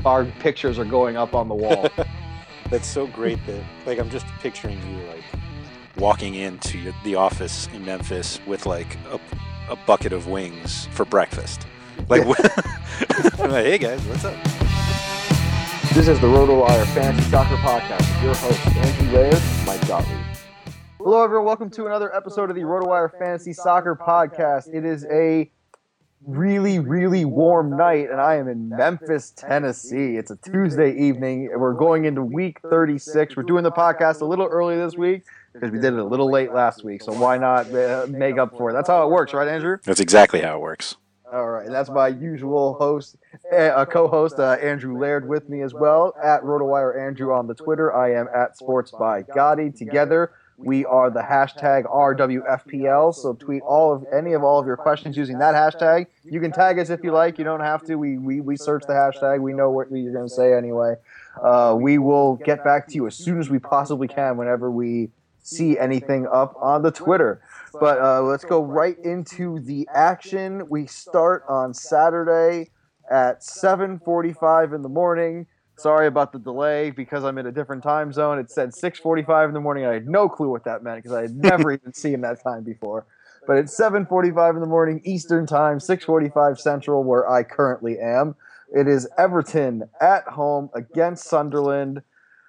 our pictures are going up on the wall. That's so great that, like, I'm just picturing you, like, walking into the office in Memphis with, like, a bucket of wings for breakfast. Like, like, hey, guys, what's up? This is the RotoWire Fantasy Soccer Podcast with your hosts, Andrew Laird and Mike Gottlieb. Hello, everyone. Welcome to another episode of the RotoWire Fantasy Soccer Podcast. It is a really, really warm night, and I am in Memphis, Tennessee. It's a Tuesday evening, and we're going into week 36. We're doing the podcast a little early this week because we did it a little late last week, so why not make up for it? That's how it works, right, Andrew? That's exactly how it works. All right, and that's my usual host, co-host, Andrew Laird, with me as well, at RotoWire Andrew on the Twitter. I am at Sports by Gotti. Together, we are the hashtag RWFPL, so tweet all of your questions using that hashtag. You can tag us if you like. You don't have to. We search the hashtag. We know what you're going to say anyway. We will get back to you as soon as we possibly can whenever we see anything up on the Twitter. But let's go right into the action. We start on Saturday at 7:45 in the morning. Sorry about the delay because I'm in a different time zone. It said 6:45 in the morning. I had no clue what that meant because I had never even seen that time before. But it's 7:45 in the morning Eastern Time, 6:45 Central, where I currently am. It is Everton at home against Sunderland.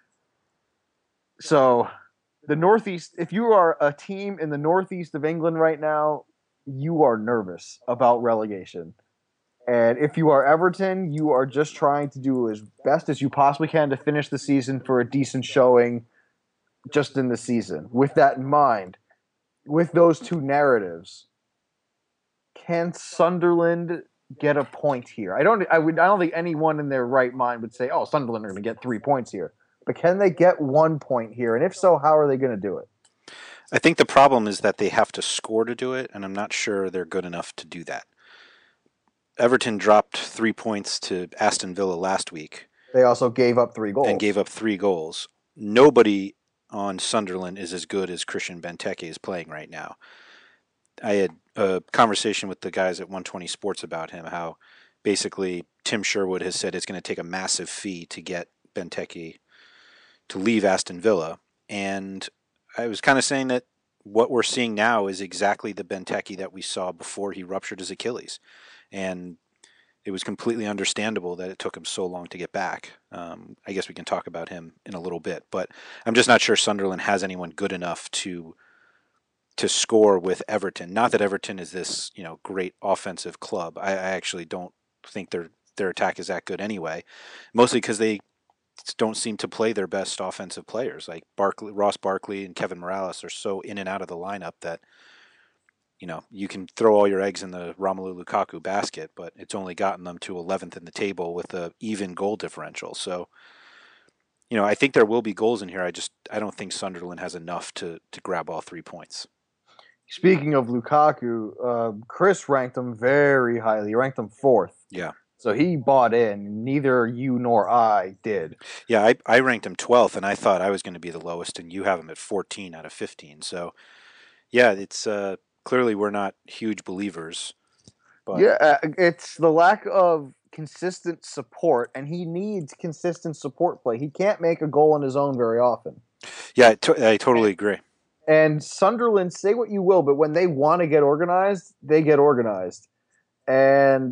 So the Northeast, if you are a team in the Northeast of England right now, you are nervous about relegation. And if you are Everton, you are just trying to do as best as you possibly can to finish the season for a decent showing just in the season. With that in mind, with those two narratives, can Sunderland get a point here? I don't think anyone in their right mind would say, "Oh, Sunderland are going to get 3 points here." But can they get 1 point here? And if so, how are they going to do it? I think the problem is that they have to score to do it, and I'm not sure they're good enough to do that. Everton dropped 3 points to Aston Villa last week. They also gave up 3 goals. And gave up 3 goals. Nobody on Sunderland is as good as Christian Benteke is playing right now. I had a conversation with the guys at 120 Sports about him, how basically Tim Sherwood has said it's going to take a massive fee to get Benteke to leave Aston Villa. And I was kind of saying that what we're seeing now is exactly the Benteke that we saw before he ruptured his Achilles. And it was completely understandable that it took him so long to get back. I guess we can talk about him in a little bit, but I'm just not sure Sunderland has anyone good enough to score with Everton. Not that Everton is this, great offensive club. I actually don't think their attack is that good anyway, mostly because they don't seem to play their best offensive players. Like Ross Barkley and Kevin Morales are so in and out of the lineup that you can throw all your eggs in the Romelu Lukaku basket, but it's only gotten them to 11th in the table with a even goal differential. So, I think there will be goals in here. I don't think Sunderland has enough to grab all 3 points. Speaking of Lukaku, Chris ranked him very highly. He ranked him 4th. Yeah. So he bought in. Neither you nor I did. Yeah, I ranked him 12th, and I thought I was going to be the lowest, and you have him at 14 out of 15. So, yeah, it's clearly we're not huge believers. But yeah, it's the lack of consistent support, and he needs consistent support play. He can't make a goal on his own very often. Yeah, I totally agree. And Sunderland, say what you will, but when they want to get organized, they get organized. And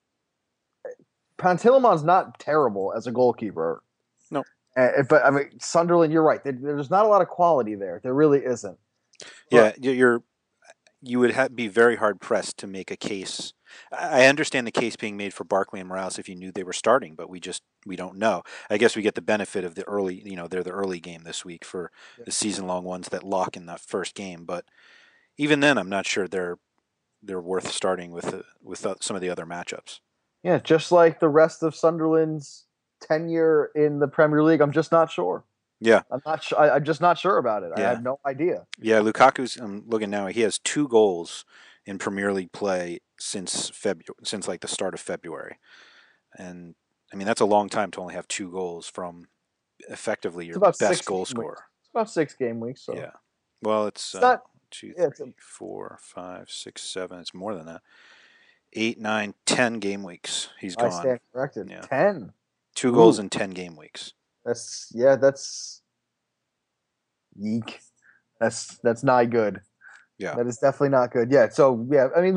Pantilemon's not terrible as a goalkeeper. No. But, I mean, Sunderland, you're right. There's not a lot of quality there. There really isn't. Yeah, you would be very hard-pressed to make a case. I understand the case being made for Barkley and Morales if you knew they were starting, but we don't know. I guess we get the benefit of the early, they're the early game this week for the season-long ones that lock in that first game. But even then, I'm not sure they're worth starting with some of the other matchups. Yeah, just like the rest of Sunderland's tenure in the Premier League, I'm just not sure. Yeah, I'm just not sure about it. Yeah. I have no idea. Yeah, Lukaku's. I'm looking now. He has 2 goals in Premier League play since like the start of February, and I mean that's a long time to only have 2 goals from effectively your best goal scorer. It's about 6 game weeks. So yeah, well, it's not 2, 3, 4, 5, 6, 7. It's more than that. 8, 9, 10 game weeks. He's gone. I stand corrected. Yeah. 10. 2 goals Ooh, in 10 game weeks. that's yeek. That's not good. Yeah. That is definitely not good. Yeah. So yeah, I mean,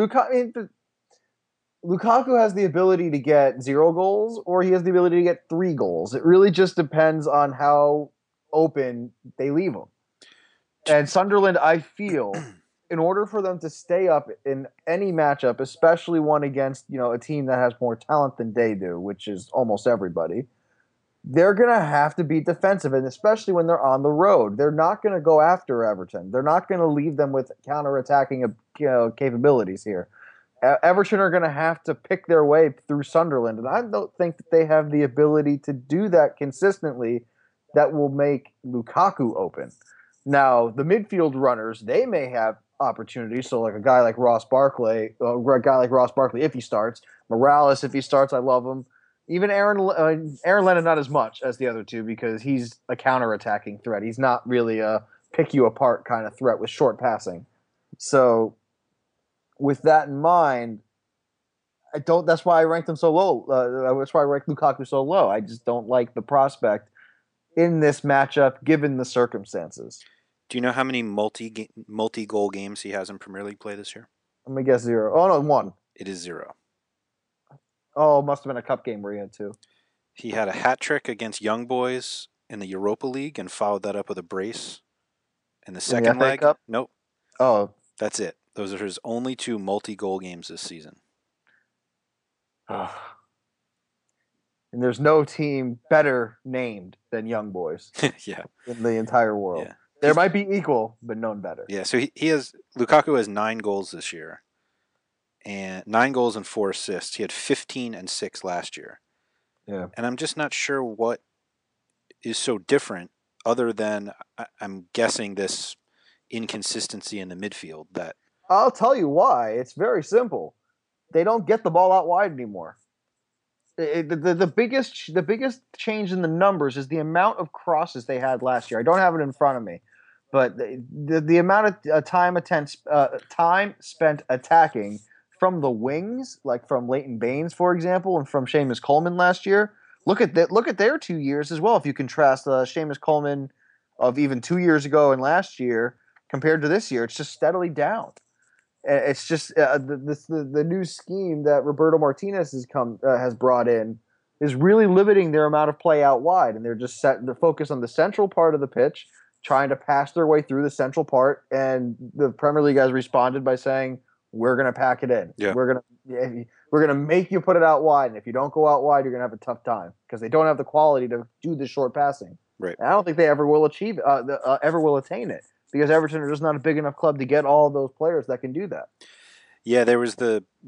Lukaku has the ability to get 0 goals, or he has the ability to get 3 goals. It really just depends on how open they leave him. And Sunderland, I feel, in order for them to stay up in any matchup, especially one against a team that has more talent than they do, which is almost everybody, they're going to have to be defensive, and especially when they're on the road. They're not going to go after Everton. They're not going to leave them with counterattacking capabilities here. Everton are going to have to pick their way through Sunderland, and I don't think that they have the ability to do that consistently that will make Lukaku open. Now, the midfield runners, they may have opportunities. So, like a guy like Ross Barkley, if he starts, Morales, if he starts, I love him. Even Aaron Lennon, not as much as the other two because he's a counter-attacking threat. He's not really a pick you apart kind of threat with short passing. So, with that in mind, I don't. That's why I ranked him so low. That's why I ranked Lukaku so low. I just don't like the prospect in this matchup given the circumstances. Do you know how many multi-goal games he has in Premier League play this year? Let me guess 0. Oh no, 1. It is 0. Oh, it must have been a cup game where he had 2. He had a hat trick against Young Boys in the Europa League and followed that up with a brace in the second FA leg. Cup? Nope, Oh, that's it. Those are his only 2 multi-goal games this season. and there's no team better named than Young Boys Yeah, in the entire world. yeah. There might be equal, but none better. Yeah, so Lukaku has 9 goals this year, and 9 goals and 4 assists. He had 15 and 6 last year. Yeah. And I'm just not sure what is so different other than I'm guessing this inconsistency in the midfield that I'll tell you why. It's very simple. They don't get the ball out wide anymore. The biggest change in the numbers is the amount of crosses they had last year. I don't have it in front of me, but the amount of time spent attacking from the wings, like from Leighton Baines, for example, and from Seamus Coleman last year. Look at their 2 years as well. If you contrast Seamus Coleman of even 2 years ago and last year compared to this year, it's just steadily down. It's just the new scheme that Roberto Martinez has brought in is really limiting their amount of play out wide, and they're just set the focus on the central part of the pitch, trying to pass their way through the central part. And the Premier League has responded by saying, "We're going to pack it in. Yeah. We're gonna make you put it out wide, and if you don't go out wide, you're going to have a tough time because they don't have the quality to do the short passing." Right. And I don't think they ever will ever will attain it. Because Everton are just not a big enough club to get all those players that can do that. Yeah, there was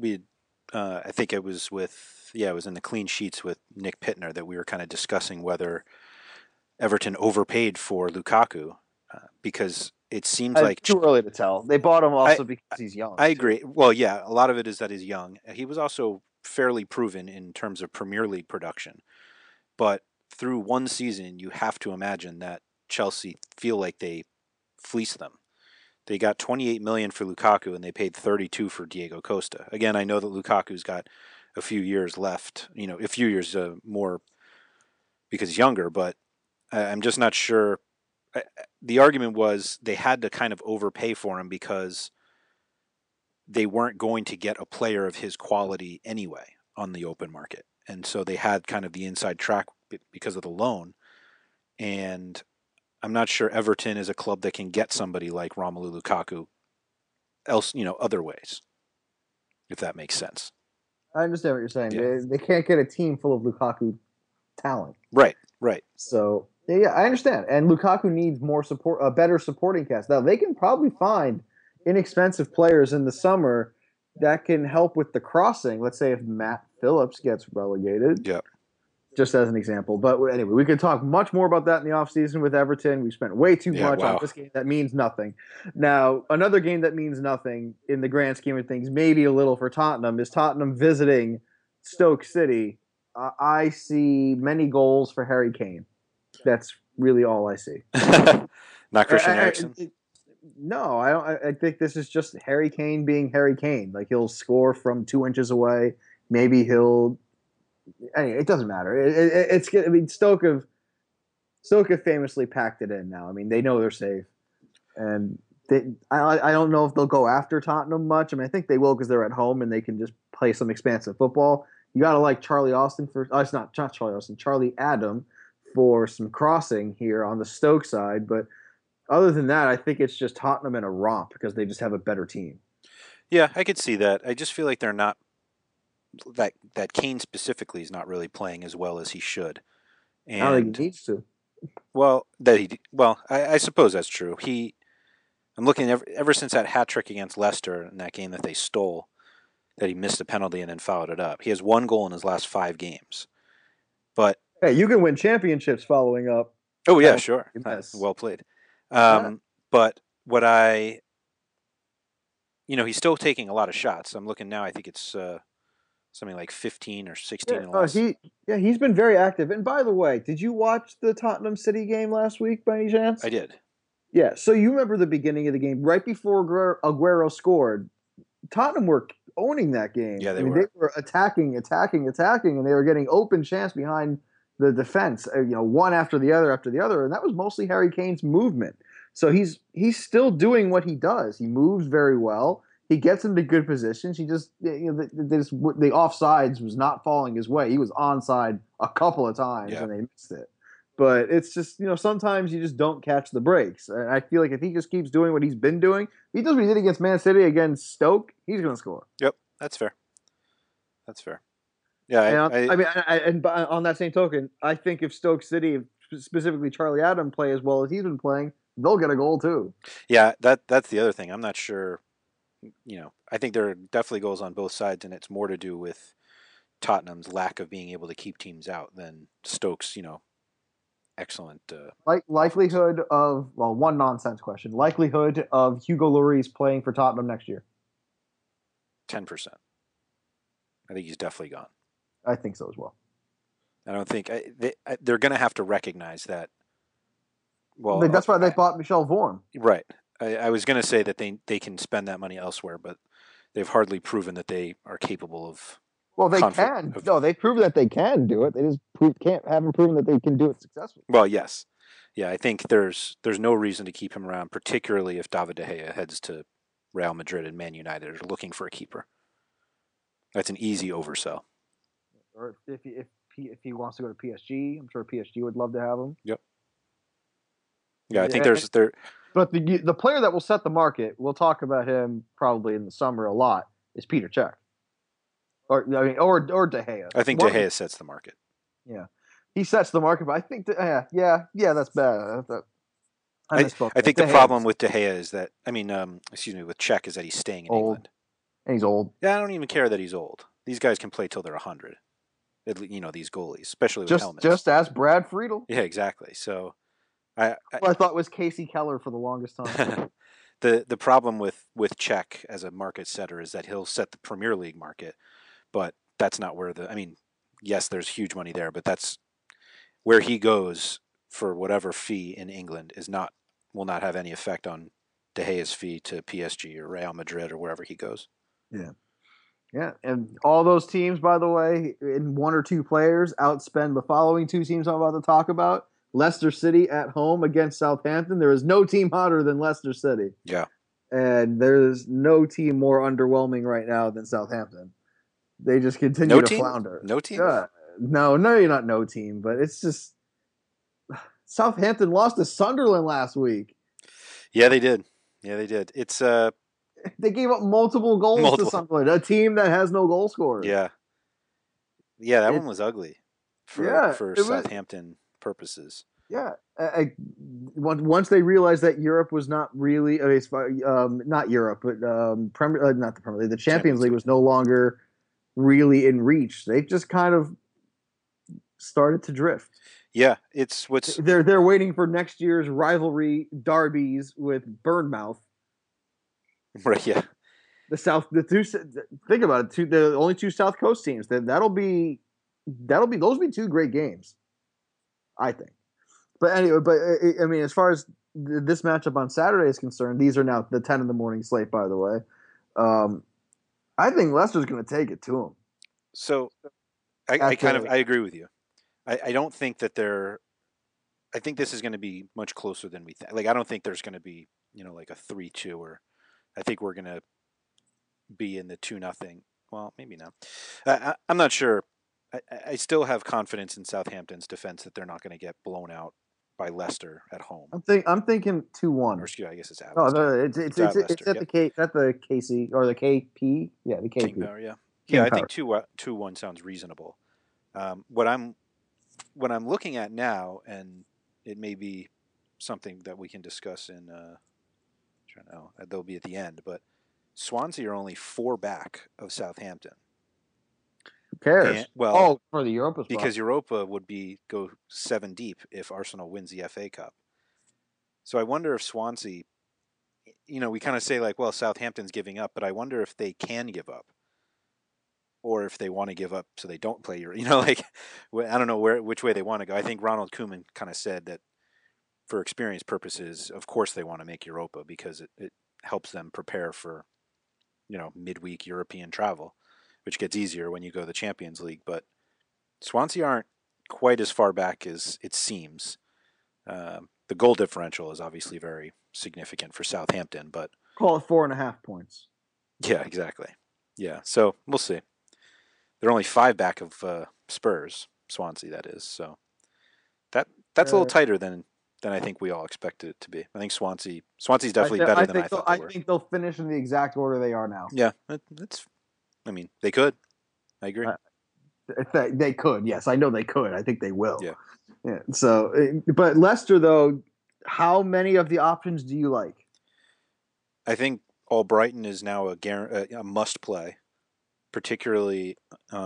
I think it was it was in the clean sheets with Nick Pittner that we were kind of discussing whether Everton overpaid for Lukaku because it seems like too early to tell. They bought him also because he's young. I agree. Well, yeah, a lot of it is that he's young. He was also fairly proven in terms of Premier League production, but through one season, you have to imagine that Chelsea feel like they fleeced them. They got 28 million for Lukaku and they paid 32 for Diego Costa. Again, I know that Lukaku's got a few years left, a few years more because he's younger, but I'm just not sure. The argument was they had to kind of overpay for him because they weren't going to get a player of his quality anyway on the open market. And so they had kind of the inside track because of the loan. And I'm not sure Everton is a club that can get somebody like Romelu Lukaku other ways, if that makes sense. I understand what you're saying. Yeah. They can't get a team full of Lukaku talent. Right. So, yeah, I understand. And Lukaku needs more support, a better supporting cast. Now, they can probably find inexpensive players in the summer that can help with the crossing. Let's say if Matt Phillips gets relegated. Yeah. Just as an example. But anyway, we could talk much more about that in the offseason with Everton. We spent way too much on this game that means nothing. Now, another game that means nothing in the grand scheme of things, maybe a little for Tottenham, is Tottenham visiting Stoke City. I see many goals for Harry Kane. That's really all I see. Not Christian Eriksen? No, I don't. I think this is just Harry Kane being Harry Kane. Like, he'll score from 2 inches away. Maybe he'll Anyway, it doesn't matter. I mean, Stoke have famously packed it in now. I mean, they know they're safe, and I don't know if they'll go after Tottenham much. I mean, I think they will because they're at home and they can just play some expansive football. You got to like Charlie Austin for. Oh, it's not Charlie Austin. Charlie Adam for some crossing here on the Stoke side, but other than that, I think it's just Tottenham in a romp because they just have a better team. Yeah, I could see that. I just feel like they're not that Kane specifically is not really playing as well as he should. I don't think And he needs to. I suppose that's true. I'm looking ever since that hat trick against Leicester in that game that they stole, that he missed a penalty and then followed it up. He has one goal in his last 5 games. But Hey, you can win championships following up. oh yeah, sure, Yes. well played. Yeah. But he's still taking a lot of shots. I'm looking now. I think it's something like 15 or 16 in the last. He's been very active. And by the way, did you watch the Tottenham City game last week by any chance? I did. Yeah. So you remember the beginning of the game, right before Aguero scored, Tottenham were owning that game. Yeah, they were. were. They were attacking, and they were getting open chance behind the defense. One after the other, and that was mostly Harry Kane's movement. So he's still doing what he does. He moves very well. He gets into good positions. He just the offsides was not falling his way. He was onside a couple of times and they missed it. But it's just sometimes you just don't catch the breaks. And I feel like if he just keeps doing what he's been doing, he does what he did against Man City, against Stoke, he's going to score. Yep, that's fair. Yeah, and on that same token, I think if Stoke City, specifically Charlie Adam, play as well as he's been playing, they'll get a goal too. Yeah, that's the other thing. I'm not sure. I think there are definitely goals on both sides, and it's more to do with Tottenham's lack of being able to keep teams out than Stoke's, excellent. Likelihood of one nonsense question. Likelihood of Hugo Lloris playing for Tottenham next year. 10%. I think he's definitely gone. I think so as well. I don't think they're going to have to recognize that. Well, that's why they bought Michel Vorm. Right. I was going to say that they can spend that money elsewhere, but they've hardly proven that they are capable of. Well, they can. No, they've proven that they can do it. They just haven't proven that they can do it successfully. Well, yes. Yeah, I think there's no reason to keep him around, particularly if David De Gea heads to Real Madrid and Man United are looking for a keeper. That's an easy oversell. Or if he wants to go to PSG, I'm sure PSG would love to have him. Yep. Yeah, I think there's. But the player that will set the market, we'll talk about him probably in the summer a lot, is Peter Cech. Or De Gea. I think De Gea sets the market. Yeah, he sets the market, but I think that's bad. I think the problem with De Gea is that with Cech is that he's staying in England. And he's old. Yeah, I don't even care that he's old. These guys can play till they're 100. These goalies, especially with helmets. Just ask Brad Friedel. Yeah, exactly. So, I thought was Casey Keller for the longest time. The problem with Cech as a market setter is that he'll set the Premier League market, but that's not where yes, there's huge money there, but that's where he goes for whatever fee in England will not have any effect on De Gea's fee to PSG or Real Madrid or wherever he goes. Yeah. Yeah, and all those teams, by the way, in one or two players, outspend the following two teams I'm about to talk about. Leicester City at home against Southampton. There is no team hotter than Leicester City. Yeah. And there's no team more underwhelming right now than Southampton. They just continue to flounder. No team? No, you're not no team, but it's just Southampton lost to Sunderland last week. Yeah, they did. It's they gave up multiple goals to Sunderland, a team that has no goal scorers. Yeah. Yeah, that one was ugly for Southampton purposes. Yeah. Once they realized that Europe was not really not Europe, but not the Premier League, the Champions League was no longer really in reach. They just kind of started to drift. Yeah, they're waiting for next year's rivalry derbies with Bournemouth. Right. Yeah. Think about it. The only two South Coast teams. Those will be two great games, I think. But anyway, as far as this matchup on Saturday is concerned, these are now the 10 in the morning slate. By the way, I think Leicester's going to take it to them. So, I agree with you. I don't think that they're. I think this is going to be much closer than we think. Like I don't think there's going to be like a 3-2 or I think we're going to be in the 2-0. Well, maybe not. I'm not sure. I still have confidence in Southampton's defense that they're not going to get blown out by Leicester at home. I'm thinking 2-1. Or excuse me, I guess it's at Oh, Leicester. it's at the KC or the KP. Yeah, the KP. King Power. Yeah, King yeah. I Power. think 2-1 sounds reasonable. What I'm looking at now, and it may be something that we can discuss in. They'll be at the end, but Swansea are only 4 back of Southampton. Who cares? For the Europa spot. Because Europa would go 7 deep if Arsenal wins the FA Cup. So I wonder if Swansea, we kind of say like, well, Southampton's giving up, but I wonder if they can give up, or if they want to give up so they don't play I don't know which way they want to go. I think Ronald Koeman kind of said that for experience purposes, of course they want to make Europa because it helps them prepare for, midweek European travel, which gets easier when you go to the Champions League. But Swansea aren't quite as far back as it seems. The goal differential is obviously very significant for Southampton, but call it 4.5 points. Yeah, exactly. Yeah, so we'll see. They're only 5 back of Spurs, Swansea, that is. So that's a little tighter than I think we all expected it to be. I think Swansea's definitely better than I thought they were. I think they'll finish in the exact order they are now. Yeah, they could. I agree. They could, yes. I know they could. I think they will. Yeah. So, but Leicester, though, how many of the options do you like? I think Albrighton is now a must play, particularly.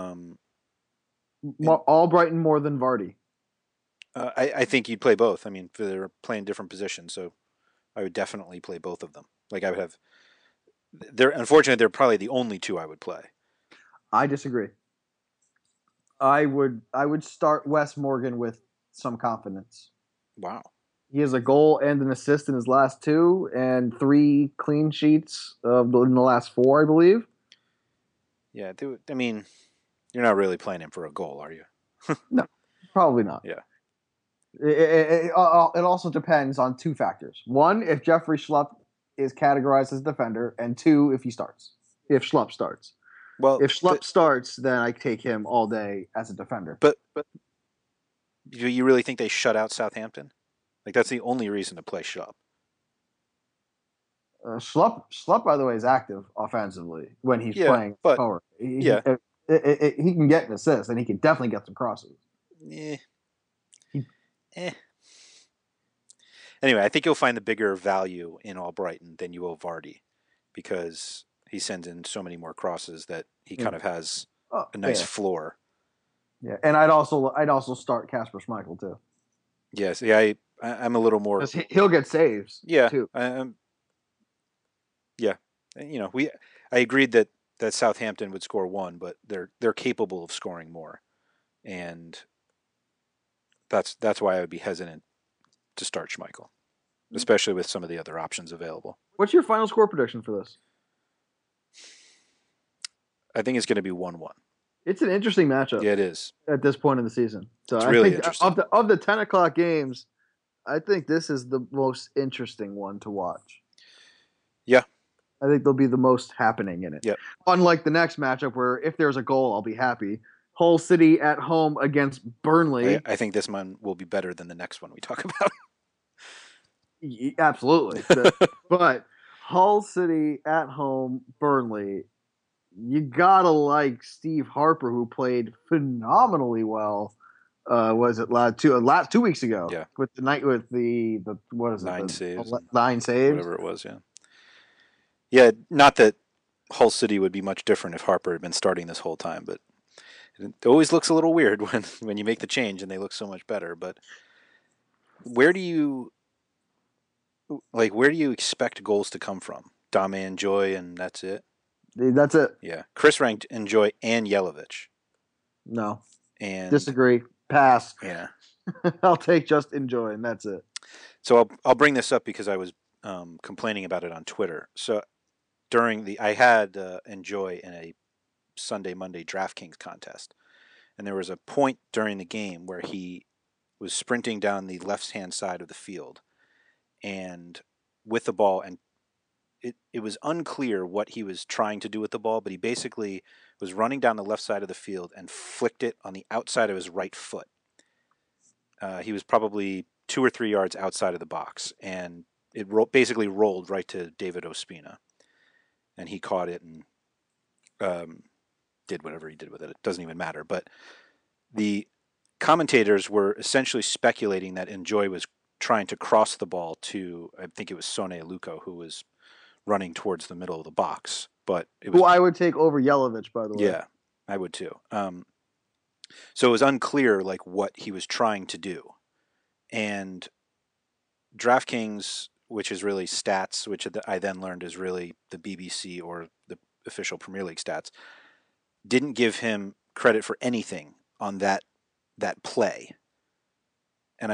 Albrighton more than Vardy. I think you'd play both. I mean, they're playing different positions, so I would definitely play both of them. Like I would have. Unfortunately, they're probably the only 2 I would play. I disagree. I would start Wes Morgan with some confidence. Wow. He has a goal and an assist in his last 2 and 3 clean sheets in the last 4, I believe. Yeah, I mean, you're not really playing him for a goal, are you? No, probably not. Yeah. It also depends on 2 factors. 1, if Jeffrey Schlupp is categorized as a defender, and 2, if Schlupp starts. Well, if Schlupp starts, then I take him all day as a defender. But do you really think they shut out Southampton? Like that's the only reason to play Schlupp. Schlupp, by the way, is active offensively when he's playing forward. He can get an assist, and he can definitely get some crosses. Anyway, I think you'll find the bigger value in Albrighton than you will Vardy, because he sends in so many more crosses that he kind of has a nice floor. Yeah, and I'd also start Kasper Schmeichel too. Yes, yeah, I'm a little more. He'll get saves. Yeah, too. Yeah, I agreed that Southampton would score 1, but they're capable of scoring more, and that's why I would be hesitant to start Schmeichel, especially with some of the other options available. What's your final score prediction for this? I think it's going to be 1-1. It's an interesting matchup. Yeah, it is. At this point in the season. So it's I really think interesting. Of the 10 o'clock games, I think this is the most interesting one to watch. Yeah. I think there'll be the most happening in it. Yep. Unlike the next matchup where if there's a goal, I'll be happy. Hull City at home against Burnley. I think this one will be better than the next one we talk about. Absolutely. But Hull City at home, Burnley. You gotta like Steve Harper, who played phenomenally well. Was it 2 weeks ago? Yeah. With the what is it? 9 saves. 9 saves. Whatever it was, yeah. Yeah, not that Hull City would be much different if Harper had been starting this whole time, but it always looks a little weird when you make the change and they look so much better. But where do you expect goals to come from? Dame and Joy, and that's it? That's it. Yeah. Chris ranked Enjoy and Jelavic. No. And disagree. Pass. Yeah. I'll take just Enjoy, and that's it. So I'll bring this up because I was complaining about it on Twitter. So I had Enjoy in a Sunday Monday DraftKings contest, and there was a point during the game where he was sprinting down the left-hand side of the field and with the ball, and it was unclear what he was trying to do with the ball, but he basically was running down the left side of the field and flicked it on the outside of his right foot. He was probably 2 or 3 yards outside of the box, and it basically rolled right to David Ospina, and he caught it and did whatever he did with it. It doesn't even matter. But the commentators were essentially speculating that Enjoy was trying to cross the ball to, I think it was Sone Aluko, who was running towards the middle of the box. But it was, who I would take over Yelovich, by the way. yeah, I would too. So it was unclear like what he was trying to do. And DraftKings, which is really stats, which I then learned is really the BBC or the official Premier League stats, didn't give him credit for anything on that play. And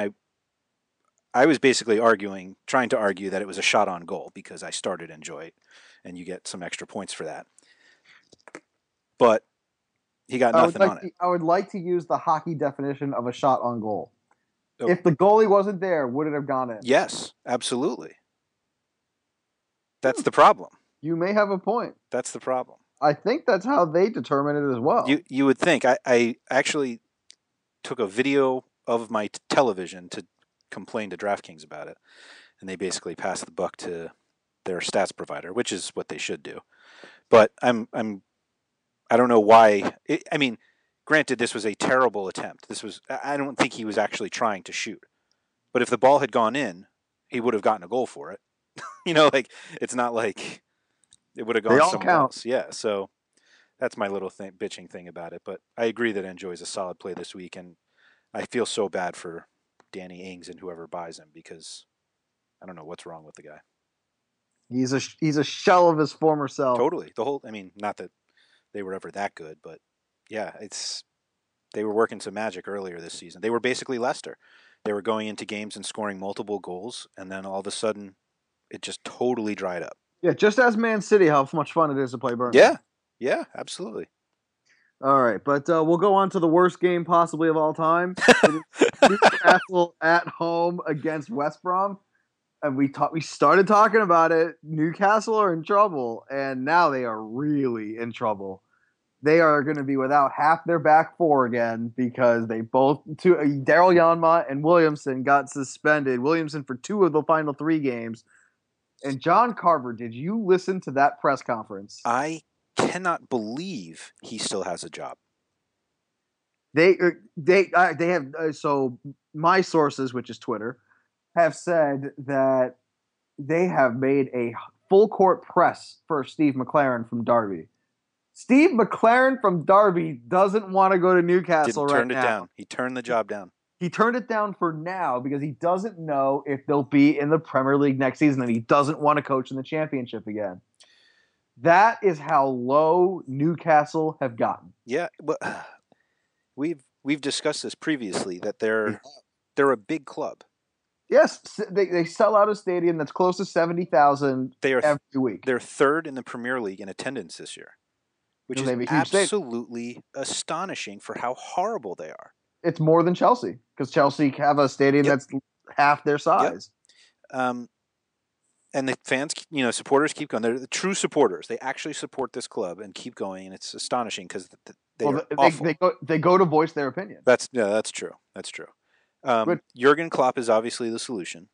I was basically trying to argue that it was a shot on goal because I started Enjoy, and you get some extra points for that. But he got nothing on it. I would like to use the hockey definition of a shot on goal. Oh. If the goalie wasn't there, would it have gone in? Yes, absolutely. That's the problem. You may have a point. That's the problem. I think that's how they determine it as well. You would think. I actually took a video of my television to complain to DraftKings about it, and they basically passed the buck to their stats provider, which is what they should do. But I don't know why. I mean, granted, this was a terrible attempt. I don't think he was actually trying to shoot. But if the ball had gone in, he would have gotten a goal for it. Like it's not like it would have gone somewhere else. Yeah, so that's my little bitching thing about it. But I agree that Enjoy is a solid play this week, and I feel so bad for Danny Ings and whoever buys him because I don't know what's wrong with the guy. He's a shell of his former self. Totally. Not that they were ever that good, but yeah, they were working some magic earlier this season. They were basically Leicester. They were going into games and scoring multiple goals, and then all of a sudden, it just totally dried up. Yeah, just as Man City, how much fun it is to play Burnley. Yeah, absolutely. All right, but we'll go on to the worst game possibly of all time. Newcastle at home against West Brom. And we started talking about it. Newcastle are in trouble, and now they are really in trouble. They are going to be without half their back four again because they Daryl Janmaat and Williamson got suspended. Williamson for 2 of the final 3 games. And John Carver, did you listen to that press conference? I cannot believe he still has a job. They have so my sources, which is Twitter, have said that they have made a full court press for Steve McLaren from Derby. Steve McLaren from Derby doesn't want to go to Newcastle right now. Down. He turned the job down. He turned it down for now because he doesn't know if they'll be in the Premier League next season, and he doesn't want to coach in the Championship again. That is how low Newcastle have gotten. Yeah, well, we've discussed this previously that they're a big club. Yes, they sell out a stadium that's close to 70,000 every week. They're 3rd in the Premier League in attendance this year, which is absolutely astonishing for how horrible they are. It's more than Chelsea because Chelsea have a stadium that's half their size. Yep. And the fans, supporters keep going. They're the true supporters. They actually support this club and keep going, and it's astonishing because they go to voice their opinion. That's true. That's true. Jurgen Klopp is obviously the solution.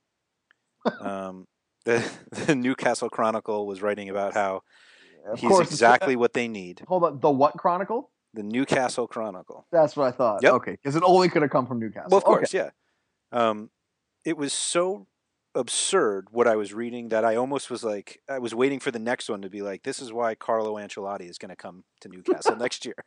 The Newcastle Chronicle was writing about how he's exactly what they need. Hold on, the what Chronicle? The Newcastle Chronicle. That's what I thought. Yep. Okay, because it only could have come from Newcastle. Well, of course, yeah. It was so absurd what I was reading that I almost was like, I was waiting for the next one to be like, this is why Carlo Ancelotti is going to come to Newcastle next year.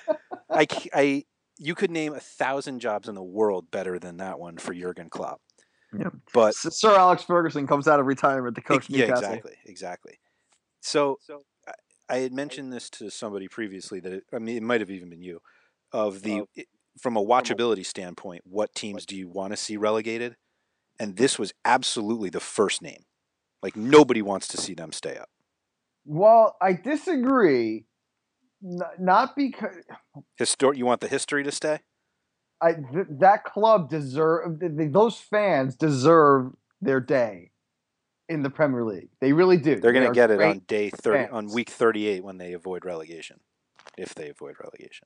You could name 1,000 jobs in the world better than that one for Jurgen Klopp. Yeah. But Sir Alex Ferguson comes out of retirement to coach Newcastle. Yeah, exactly. So I had mentioned this to somebody previously that it might have even been you, from a watchability standpoint, what teams do you want to see relegated? And this was absolutely the first name. Like nobody wants to see them stay up. Well, I disagree. not because You want the history to stay? that club those fans deserve their day in the Premier League. They really do. They're They going to are get it on great day 30, on fans. week 38 when they avoid relegation, if they avoid relegation.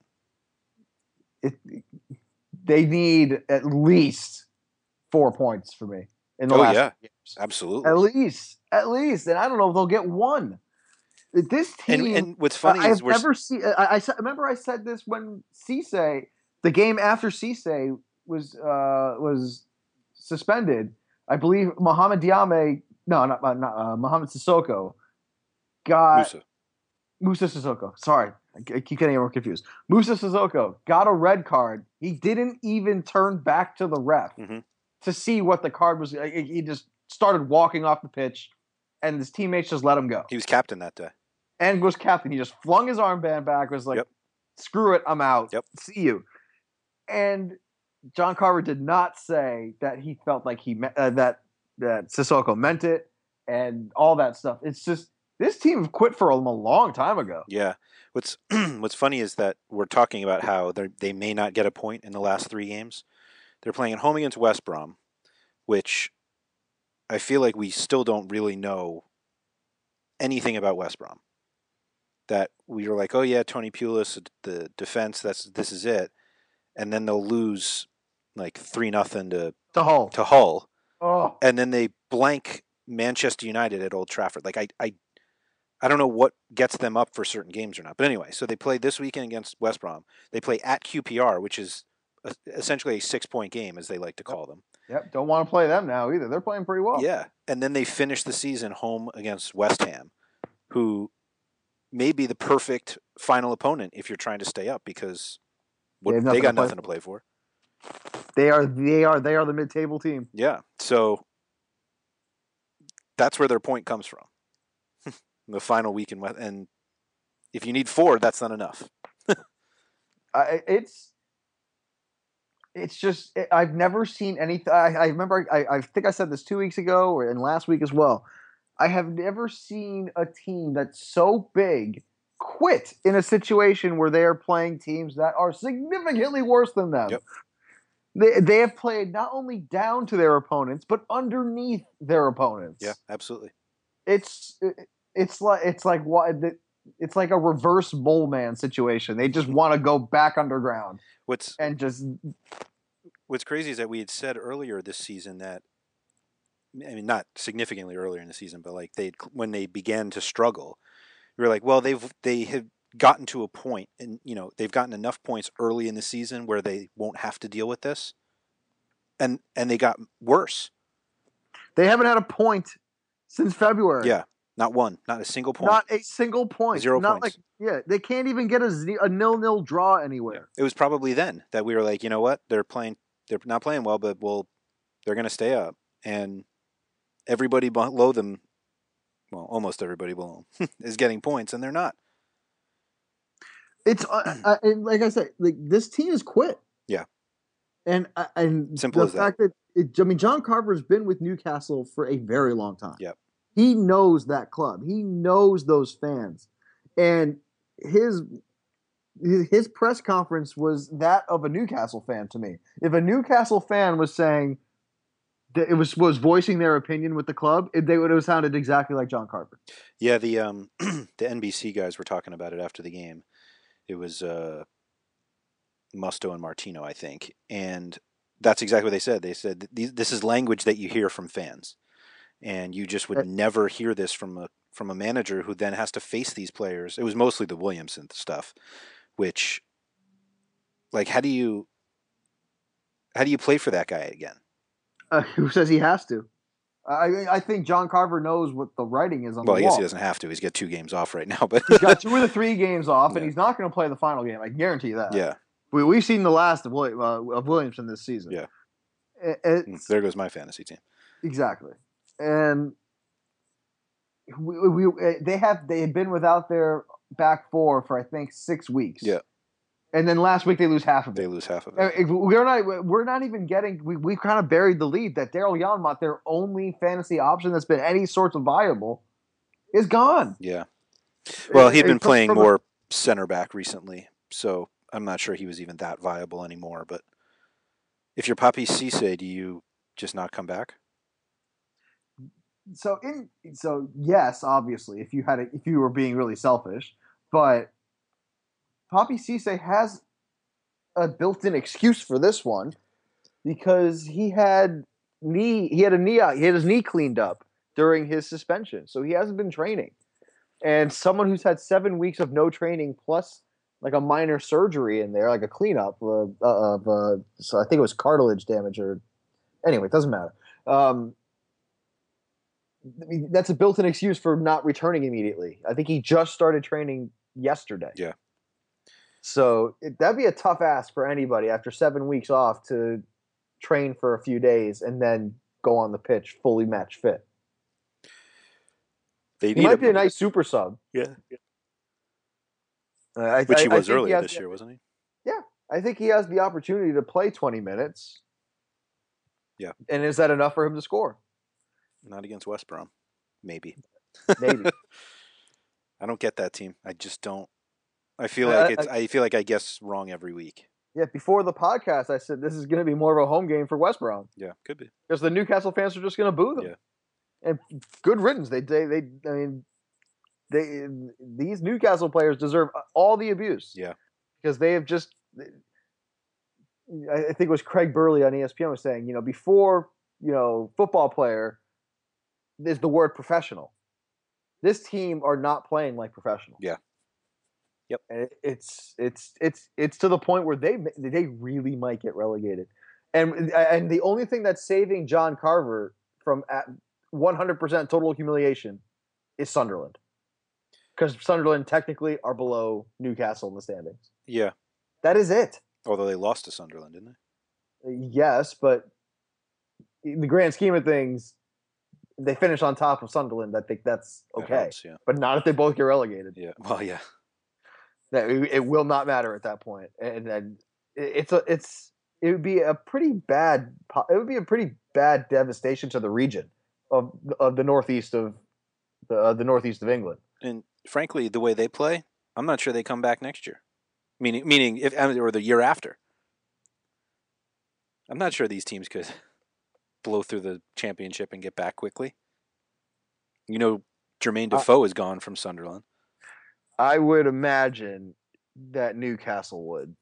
They need at least 4 points for me in the last yeah, years. absolutely. At least, and I don't know if they'll get one. This team, and what's funny is I've never seen. I remember I said this when Cisse, the game after Cisse was suspended. I believe Mohamed Diame, no, not Mohamed Sissoko, got Musa Sissoko. Sorry, I keep getting everyone confused. Musa Sissoko got a red card. He didn't even turn back to the ref to see what the card was. He just started walking off the pitch, and his teammates just let him go. He was captain that day. And was captain. He just flung his armband back, was like, screw it, I'm out. See you. And John Carver did not say that he felt like that Sissoko meant it and all that stuff. It's just this team quit for him a long time ago. Yeah. What's funny is that we're talking about how they may not get a point in the last 3 games. They're playing at home against West Brom, which I feel like we still don't really know anything about West Brom. That we were like, oh yeah, Tony Pulis, the defense, this is it, and then they'll lose like 3-0 to Hull, and then they blank Manchester United at Old Trafford. Like I don't know what gets them up for certain games or not, but anyway, so they play this weekend against West Brom. They play at QPR, which is essentially a 6-point game, as they like to call them. Yep, don't want to play them now either. They're playing pretty well. Yeah, and then they finish the season home against West Ham, who may be the perfect final opponent if you're trying to stay up, because they got nothing to play for. They are the mid-table team. Yeah, so that's where their point comes from. The final week and if you need 4, that's not enough. It's just I've never seen anything. I remember I think I said this 2 weeks ago and last week as well. I have never seen a team that's so big quit in a situation where they are playing teams that are significantly worse than them. Yep. They have played not only down to their opponents, but underneath their opponents. Yeah, absolutely. It's like a reverse mole man situation. They just want to go back underground. What's crazy is that we had said earlier this season that, I mean, not significantly earlier in the season, but like when they began to struggle, we were like, well, they have gotten to a point, and they've gotten enough points early in the season where they won't have to deal with this, and they got worse. They haven't had a point since February. Yeah, not a single point. Not a single point. 0 points. They can't even get a 0-0 draw anywhere. Yeah. It was probably then that we were like, you know what, they're not playing well, but they're going to stay up, and everybody below them, well, almost everybody below them is getting points, and they're not. It's like I said, like this team has quit. Yeah, and simple the as fact that John Carver's been with Newcastle for a very long time. Yep. He knows that club. He knows those fans, and his press conference was that of a Newcastle fan to me. If a Newcastle fan was saying that it was voicing their opinion with the club, it would have sounded exactly like John Carver. Yeah, the the NBC guys were talking about it after the game. It was Musto and Martino, I think, and that's exactly what they said. They said this is language that you hear from fans, and you just would never hear this from a manager who then has to face these players. It was mostly the Williamson stuff, which, like, how do you play for that guy again? Who says he has to? I think John Carver knows what the writing is on the wall. Well, I guess he doesn't have to. He's got 2 games off right now, but he's got 2 of the 3 games off, and he's not going to play the final game. I can guarantee you that. Yeah, we've seen the last of Williamson this season. Yeah, there goes my fantasy team. Exactly, and they had been without their back 4 for I think 6 weeks. Yeah. And then last week they lose half of it. They lose half of it. We're not even getting. We kind of buried the lead that Daryl Janmaat, their only fantasy option that's been any sort of viable, is gone. Yeah. Well, he'd been playing more center back recently, so I'm not sure he was even that viable anymore. But if you're Papi Cisse, do you just not come back? So yes, obviously, if you were being really selfish, but Papi Cisse has a built-in excuse for this one because he had his knee cleaned up during his suspension, so he hasn't been training. And someone who's had 7 weeks of no training plus like a minor surgery in there, like a cleanup so I think it was cartilage damage or anyway, it doesn't matter. That's a built-in excuse for not returning immediately. I think he just started training yesterday. Yeah. So that'd be a tough ask for anybody after 7 weeks off to train for a few days and then go on the pitch fully match fit. He might be a nice super sub. Yeah. Which he was earlier this year, wasn't he? Yeah. I think he has the opportunity to play 20 minutes. Yeah. And is that enough for him to score? Not against West Brom. Maybe. Maybe. I don't get that team. I just don't. I feel like I guess wrong every week. Yeah, before the podcast, I said this is going to be more of a home game for West Brom. Yeah, could be. Because the Newcastle fans are just going to boo them. Yeah. And good riddance. These Newcastle players deserve all the abuse. Yeah. Because they have just, I think it was Craig Burley on ESPN was saying, before, football player is the word professional. This team are not playing like professionals. Yeah. Yep. And it's to the point where they really might get relegated. And the only thing that's saving John Carver from 100% total humiliation is Sunderland. Because Sunderland technically are below Newcastle in the standings. Yeah. That is it. Although they lost to Sunderland, didn't they? Yes, but in the grand scheme of things, they finish on top of Sunderland. I think that's okay. That helps, yeah. But not if they both get relegated. Yeah. Well, yeah. It will not matter at that point. And it would be a pretty bad devastation to the region of the northeast of the northeast of England. And frankly, the way they play, I'm not sure they come back next year. Meaning or the year after. I'm not sure these teams could blow through the championship and get back quickly. Jermaine Defoe is gone from Sunderland. I would imagine that Newcastle would.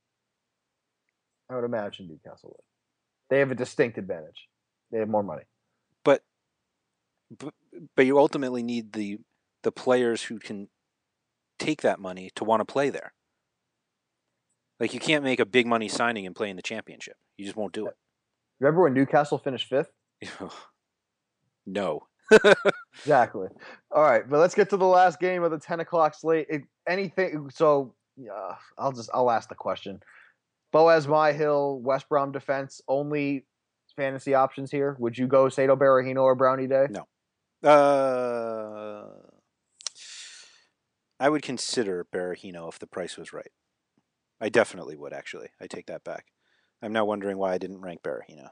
They have a distinct advantage. They have more money. But you ultimately need the players who can take that money to want to play there. Like, you can't make a big money signing and play in the championship. You just won't do it. Remember when Newcastle finished 5th? No. Exactly. All right, but let's get to the last game of the 10 o'clock slate. I'll ask the question. Boaz Myhill, West Brom defense, only fantasy options here. Would you go Sado Berahino or Brownie Day? No. I would consider Berahino if the price was right. I definitely would, actually. I take that back. I'm now wondering why I didn't rank Berahino.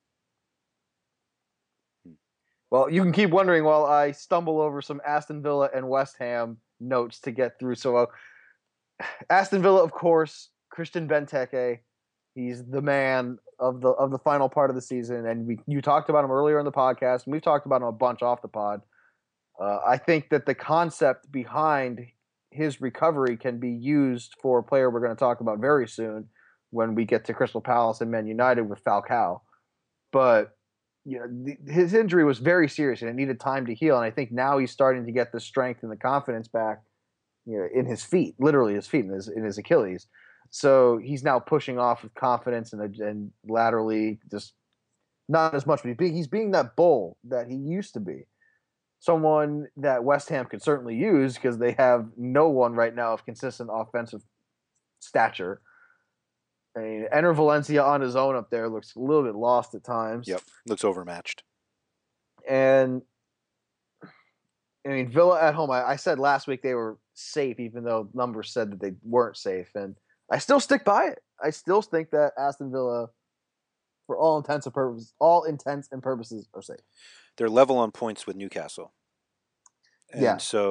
Well, you can keep wondering while I stumble over some Aston Villa and West Ham notes to get through. So, Aston Villa, of course, Christian Benteke. He's the man of the final part of the season, and you talked about him earlier in the podcast, and we've talked about him a bunch off the pod. I think that the concept behind his recovery can be used for a player we're going to talk about very soon when we get to Crystal Palace and Man United with Falcao. But his injury was very serious and it needed time to heal. And I think now he's starting to get the strength and the confidence back, in his feet, literally his feet, in his Achilles. So he's now pushing off with confidence and laterally, just not as much. But he's being that bull that he used to be. Someone that West Ham could certainly use because they have no one right now of consistent offensive stature. I mean, Enner Valencia on his own up there looks a little bit lost at times. Yep, looks overmatched. And, I mean, Villa at home, I said last week they were safe, even though numbers said that they weren't safe. And I still stick by it. I still think that Aston Villa, for all intents and purposes, are safe. They're level on points with Newcastle. And so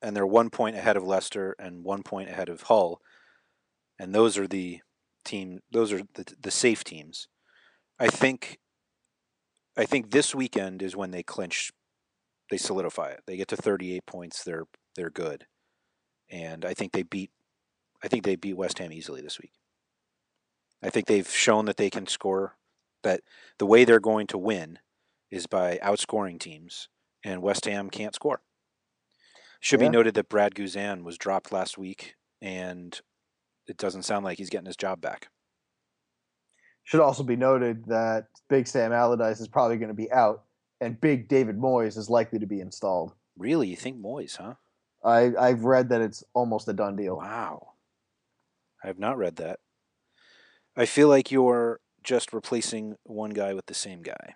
and they're 1 point ahead of Leicester and 1 point ahead of Hull, and those are the safe teams. I think this weekend is when they clinch, they solidify it. They get to 38 points. They're good, and I think they beat West Ham easily this week. I think they've shown that they can score. That the way they're going to win is by outscoring teams, and West Ham can't score. Should be noted that Brad Guzan was dropped last week, and it doesn't sound like he's getting his job back. Should also be noted that Big Sam Allardyce is probably going to be out, and Big David Moyes is likely to be installed. Really? You think Moyes, huh? I've read that it's almost a done deal. Wow. I have not read that. I feel like you're just replacing one guy with the same guy.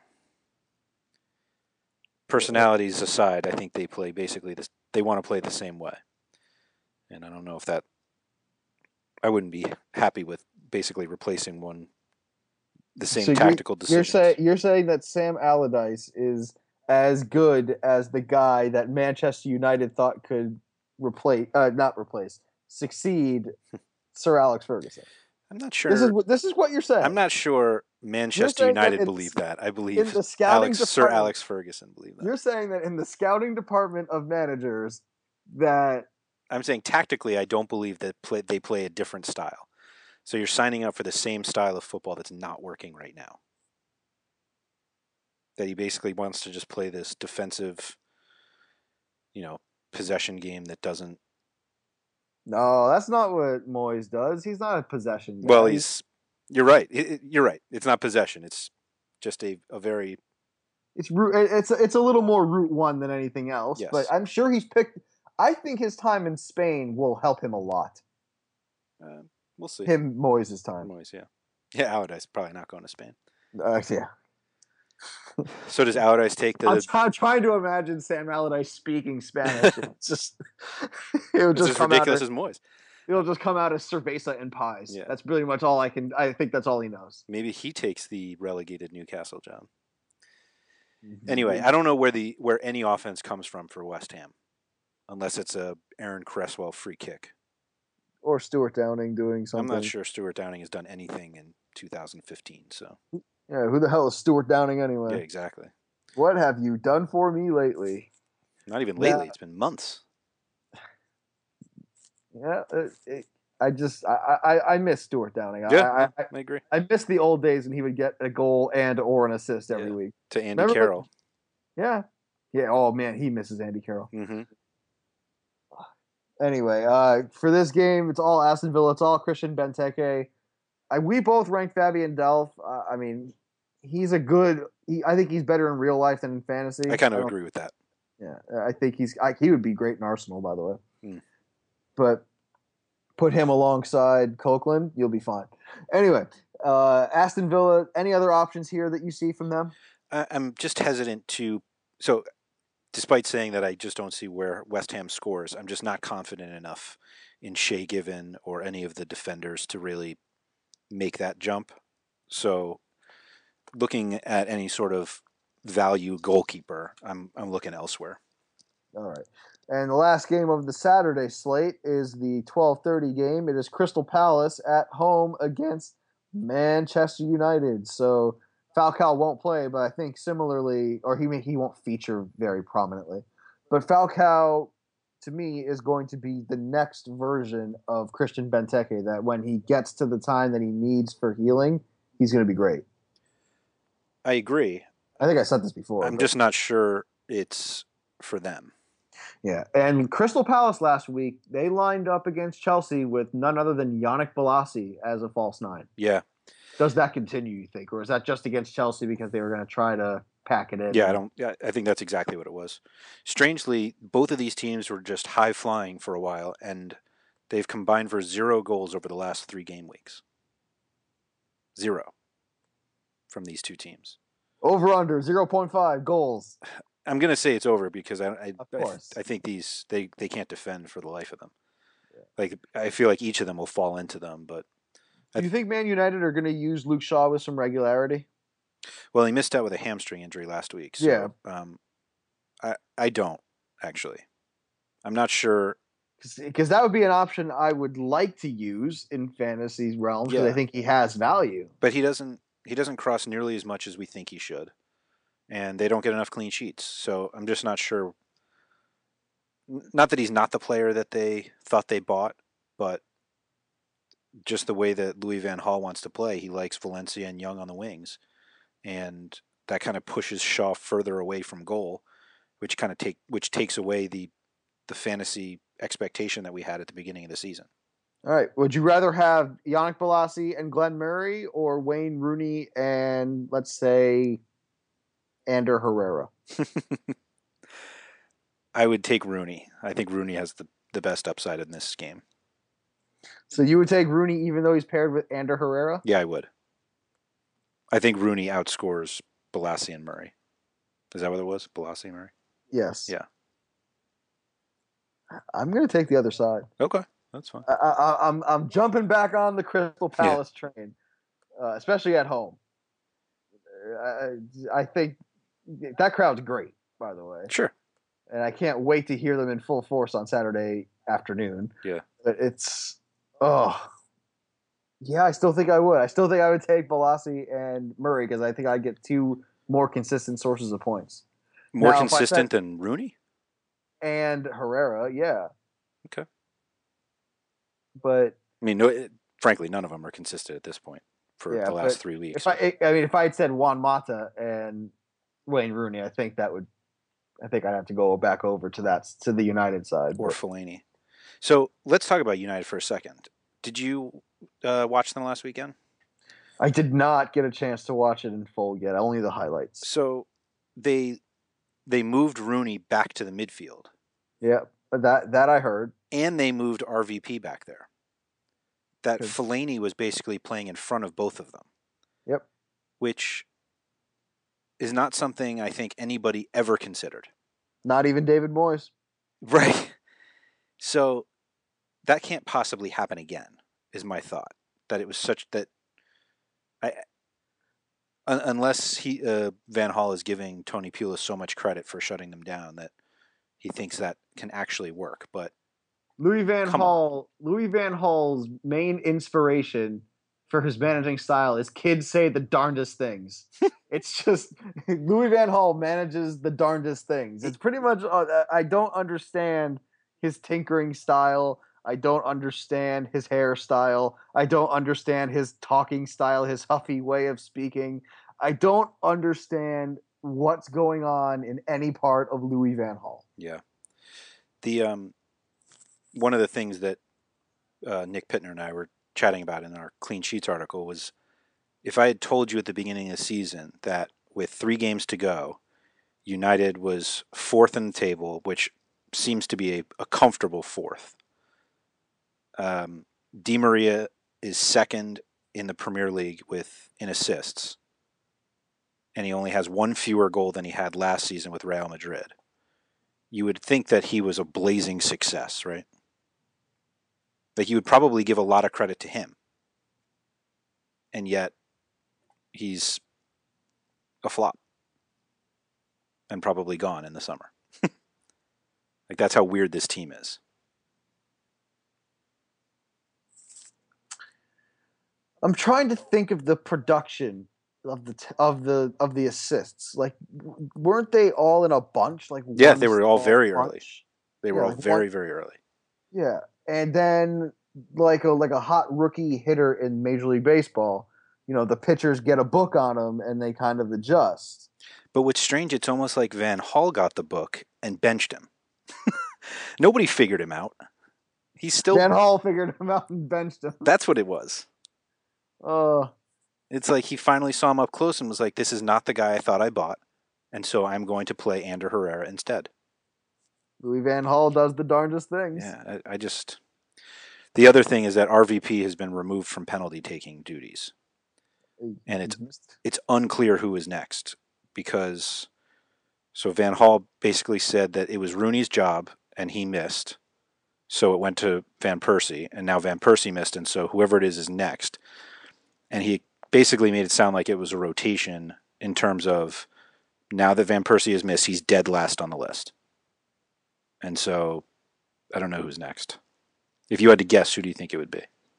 Personalities aside, I think they play basically this. They want to play the same way, and I don't know if that. I wouldn't be happy with basically replacing the same tactical decisions. You're saying that Sam Allardyce is as good as the guy that Manchester United thought could succeed Sir Alex Ferguson. I'm not sure. This is what you're saying. I'm not sure Manchester United believe that. I believe Sir Alex Ferguson believed that. You're saying that in the scouting department of managers that... I'm saying tactically I don't believe that they play a different style. So you're signing up for the same style of football that's not working right now. That he basically wants to just play this defensive, possession game that doesn't... No, that's not what Moyes does. He's not a possession guy. Well, you're right. You're right. It's not possession. It's just a very... It's a little more route one than anything else. Yes. But I'm sure he's picked... I think his time in Spain will help him a lot. We'll see. Moyes' time. Moyes, yeah. Yeah, Allardyce probably not going to Spain. Yeah. So does Allardyce take the... I'm trying to imagine Sam Allardyce speaking Spanish. It's just... It'll just come ridiculous as Moyes. It'll just come out as cerveza and pies. Yeah. That's pretty much all I think that's all he knows. Maybe he takes the relegated Newcastle job. Mm-hmm. Anyway, I don't know where any offense comes from for West Ham. Unless it's a Aaron Cresswell free kick. Or Stuart Downing doing something. I'm not sure Stuart Downing has done anything in 2015. So. Yeah, who the hell is Stuart Downing anyway? Yeah, exactly. What have you done for me lately? Not even lately. It's been months. Yeah, I miss Stuart Downing. Yeah, I agree. I miss the old days when he would get a goal or an assist every week. To Andy Carroll. Yeah. Oh, man, he misses Andy Carroll. Mm-hmm. Anyway, for this game, it's all Aston Villa. It's all Christian Benteke. We both rank Fabian Delph. I mean, he's a good... I think he's better in real life than in fantasy. I kind of agree with that. Yeah, I think he would be great in Arsenal, by the way. Mm. But put him alongside Coquelin, you'll be fine. Anyway, Aston Villa, any other options here that you see from them? I'm just hesitant to... So... Despite saying that I just don't see where West Ham scores, I'm just not confident enough in Shay Given or any of the defenders to really make that jump. So looking at any sort of value goalkeeper, I'm looking elsewhere. All right. And the last game of the Saturday slate is the 12:30 game. It is Crystal Palace at home against Manchester United. So Falcao won't play, but I think similarly, or he won't feature very prominently. But Falcao, to me, is going to be the next version of Christian Benteke, that when he gets to the time that he needs for healing, he's going to be great. I agree. I think I said this before. I'm just not sure it's for them. Yeah, and Crystal Palace last week, they lined up against Chelsea with none other than Yannick Bolasie as a false nine. Yeah. Does that continue, you think? Or is that just against Chelsea because they were going to try to pack it in? Yeah, I think that's exactly what it was. Strangely, both of these teams were just high-flying for a while, and they've combined for 0 goals over the last 3 game weeks. 0 from these two teams. Over under 0.5 goals. I'm going to say it's over because I think these they can't defend for the life of them. Yeah. Like I feel like each of them will fall into them, but do you think Man United are going to use Luke Shaw with some regularity? Well, he missed out with a hamstring injury last week. So, yeah. I don't actually. I'm not sure. Because that would be an option I would like to use in fantasy realms because I Yeah, think he has value. but he doesn't cross nearly as much as we think he should, and they don't get enough clean sheets. So I'm just not sure. Not that he's not the player that they thought they bought, but just the way that Louis Van Gaal wants to play, he likes Valencia and Young on the wings, and that kind of pushes Shaw further away from goal, which takes away the fantasy expectation that we had at the beginning of the season. All right. Would you rather have Yannick Bolasie and Glenn Murray or Wayne Rooney and, let's say, Ander Herrera? I would take Rooney. I think Rooney has the best upside in this game. So you would take Rooney even though he's paired with Ander Herrera? Yeah, I would. I think Rooney outscores Bolasie and Murray. Is that what it was? Bolasie and Murray? Yes. Yeah. I'm going to take the other side. Okay, that's fine. I'm jumping back on the Crystal Palace train, especially at home. I think that crowd's great, by the way. Sure. And I can't wait to hear them in full force on Saturday afternoon. Yeah. But yeah, I still think I would. I still think I would take Bolasie and Murray because I think I'd get two more consistent sources of points. More consistent than Rooney? And Herrera, yeah. Okay. But I mean, frankly, none of them are consistent at this point for the last 3 weeks. If I had said Juan Mata and Wayne Rooney, I think I'd have to go back over to the United side or Fellaini. So let's talk about United for a second. Did you watch them last weekend? I did not get a chance to watch it in full yet. Only the highlights. So they moved Rooney back to the midfield. Yeah, that I heard. And they moved RVP back there. That Fellaini was basically playing in front of both of them. Yep. Which is not something I think anybody ever considered. Not even David Moyes. Right. So that can't possibly happen again, is my thought. That it was such that unless Van Gaal is giving Tony Pulis so much credit for shutting them down that he thinks that can actually work. But Louis Van Gaal's main inspiration for his managing style is kids say the darndest things. It's just Louis Van Gaal manages the darndest things. It's pretty much I don't understand his tinkering style. I don't understand his hairstyle. I don't understand his talking style, his huffy way of speaking. I don't understand what's going on in any part of Louis Van Gaal. Yeah. The one of the things that Nick Pittner and I were chatting about in our Clean Sheets article was if I had told you at the beginning of the season that with 3 games to go, United was 4th in the table, which seems to be a comfortable 4th. Di Maria is 2nd in the Premier League in assists, and he only has 1 fewer goal than he had last season with Real Madrid. You would think that he was a blazing success, right? Like you would probably give a lot of credit to him, and yet he's a flop and probably gone in the summer. Like that's how weird this team is. I'm trying to think of the production of the assists. Like, weren't they all in a bunch? Like, yeah, they were all very bunch? early. They were all very early. Yeah, and then like a hot rookie hitter in Major League Baseball, the pitchers get a book on them and they kind of adjust. But what's strange, it's almost like Van Gaal got the book and benched him. Nobody figured him out. Van Gaal figured him out and benched him. That's what it was. It's like he finally saw him up close and was like, this is not the guy I thought I bought, and so I'm going to play Ander Herrera instead. Louis Van Gaal does the darndest things. Yeah, the other thing is that RVP has been removed from penalty taking duties. And it's unclear who is next because Van Gaal basically said that it was Rooney's job and he missed. So it went to Van Persie, and now Van Persie missed, and so whoever it is next. And he basically made it sound like it was a rotation in terms of now that Van Persie has missed, he's dead last on the list. And so I don't know who's next. If you had to guess, who do you think it would be?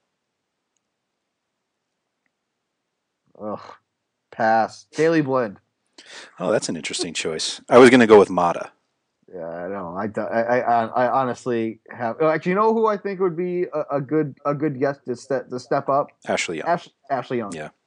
Ugh, pass. Daily Blind. Oh, that's an interesting choice. I was going to go with Mata. Yeah, I know. I honestly have. Actually, you know who I think would be a good guest to step up? Ashley Young. Ashley Young. Yeah.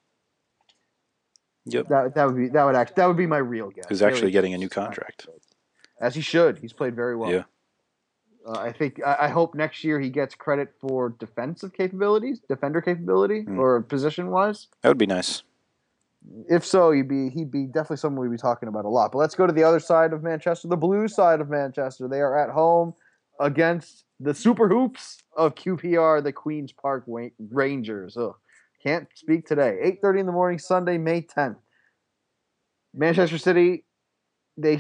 Yep. That would be my real guess. Who's actually getting a new contract. As he should. He's played very well. Yeah. I hope next year he gets credit for defender capability, or position wise. That would be nice. If so, he'd be definitely someone we'd be talking about a lot. But let's go to the other side of Manchester, the blue side of Manchester. They are at home against the Super Hoops of QPR, the Queens Park Rangers. Ugh. Can't speak today. 8:30 in the morning, Sunday, May 10th. Manchester City, they're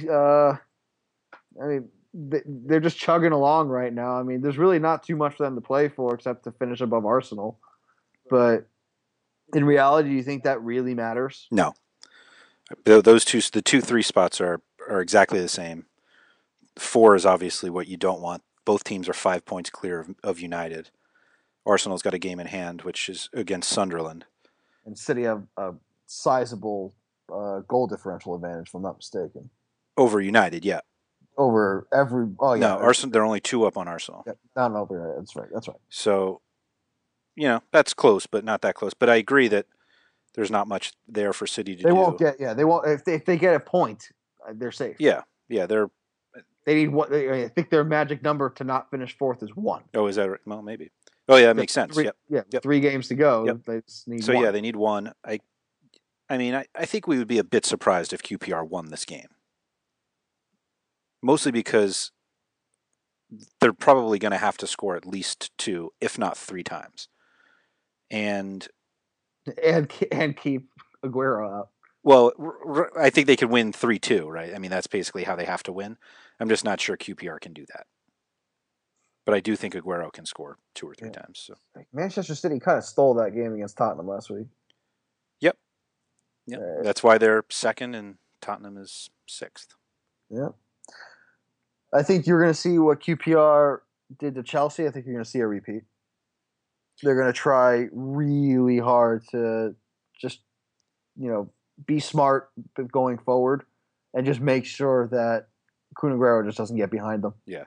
just chugging along right now. I mean, there's really not too much for them to play for except to finish above Arsenal. But in reality, do you think that really matters? No. The 2-3 spots are exactly the same. 4 is obviously what you don't want. Both teams are 5 points clear of United. Arsenal's got a game in hand, which is against Sunderland. And City have a sizable goal differential advantage, if I'm not mistaken. Over United, yeah. Over every... Oh, yeah. No, Arsenal. They're only 2 up on Arsenal. Yeah, no, that's right. So, that's close, but not that close. But I agree that there's not much there for City to do. They won't. If they get a point, they're safe. Yeah, They need what? I think their magic number to not finish fourth is 1. Oh, is that right? Well, maybe. Oh, yeah, that makes sense. Yep. 3 games to go. Yep. They just need so, 1. yeah, they need 1. I think we would be a bit surprised if QPR won this game. Mostly because they're probably going to have to score at least 2, if not 3 times. And keep Aguero out. Well, I think they could win 3-2, right? I mean, that's basically how they have to win. I'm just not sure QPR can do that. But I do think Aguero can score 2 or 3 times. So Manchester City kind of stole that game against Tottenham last week. Yep. That's why they're second and Tottenham is 6th. Yeah. I think you're going to see what QPR did to Chelsea. I think you're going to see a repeat. They're going to try really hard to just, be smart going forward and just make sure that Kun Aguero just doesn't get behind them. Yeah.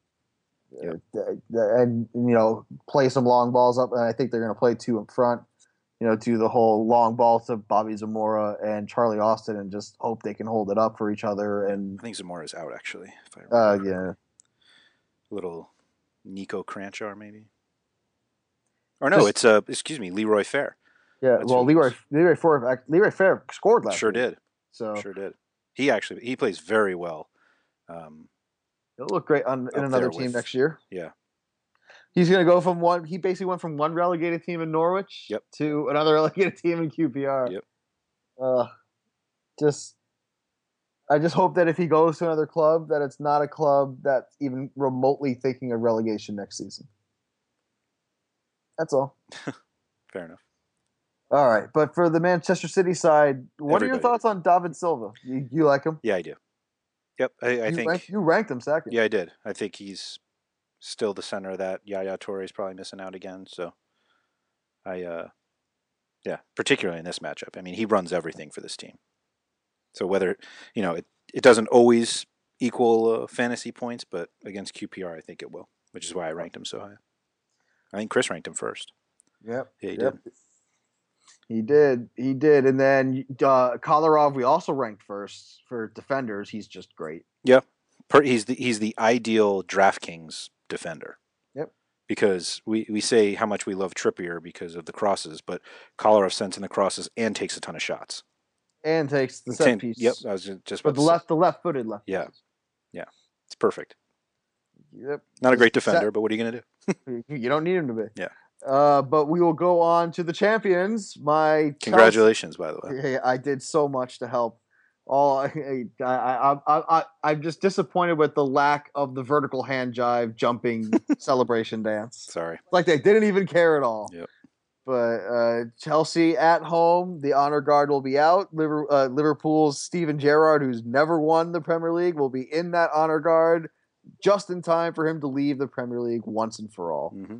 And play some long balls up. And I think they're going to play 2 up front, do the whole long ball to Bobby Zamora and Charlie Austin and just hope they can hold it up for each other. And I think Zamora's out, actually. If I remember. Yeah. Little Nico Kranjčar, maybe. Or no, it's Leroy Fair. Yeah, That's well, Leroy Fair scored last. Sure week, did. So sure did. He plays very well. He'll look great in another team next year. Yeah, he's going to go from one. He basically went from one relegated team in Norwich to another relegated team in QPR. Yep. I just hope that if he goes to another club, that it's not a club that's even remotely thinking of relegation next season. That's all. Fair enough. All right, but for the Manchester City side, what are your thoughts on David Silva? You like him? Yeah, I do. Yep, I think you ranked him second. Yeah, I did. I think he's still the center of that. Yaya Toure is probably missing out again, so particularly in this matchup. I mean, he runs everything for this team. So whether it doesn't always equal fantasy points, but against QPR, I think it will, which is why I ranked him so high. I think Chris ranked him first. Yep. Yeah, he did. He did. And then Kolarov, we also ranked first for defenders. He's just great. Yeah. He's the ideal DraftKings defender. Yep. Because we say how much we love Trippier because of the crosses, but Kolarov sends in the crosses and takes a ton of shots. And takes the set piece. Yep. I was just but the left-footed left. Yeah. Yeah. It's perfect. Yep. Not a great defender, but what are you going to do? You don't need him to be. Yeah. But we will go on to the champions. Congratulations, by the way. I did so much to help. I'm just disappointed with the lack of the vertical hand jive jumping celebration dance. Sorry. Like they didn't even care at all. Yep. But Chelsea at home, the honor guard will be out. Liverpool's Steven Gerrard, who's never won the Premier League, will be in that honor guard. just in time for him to leave the Premier League once and for all. Mm-hmm.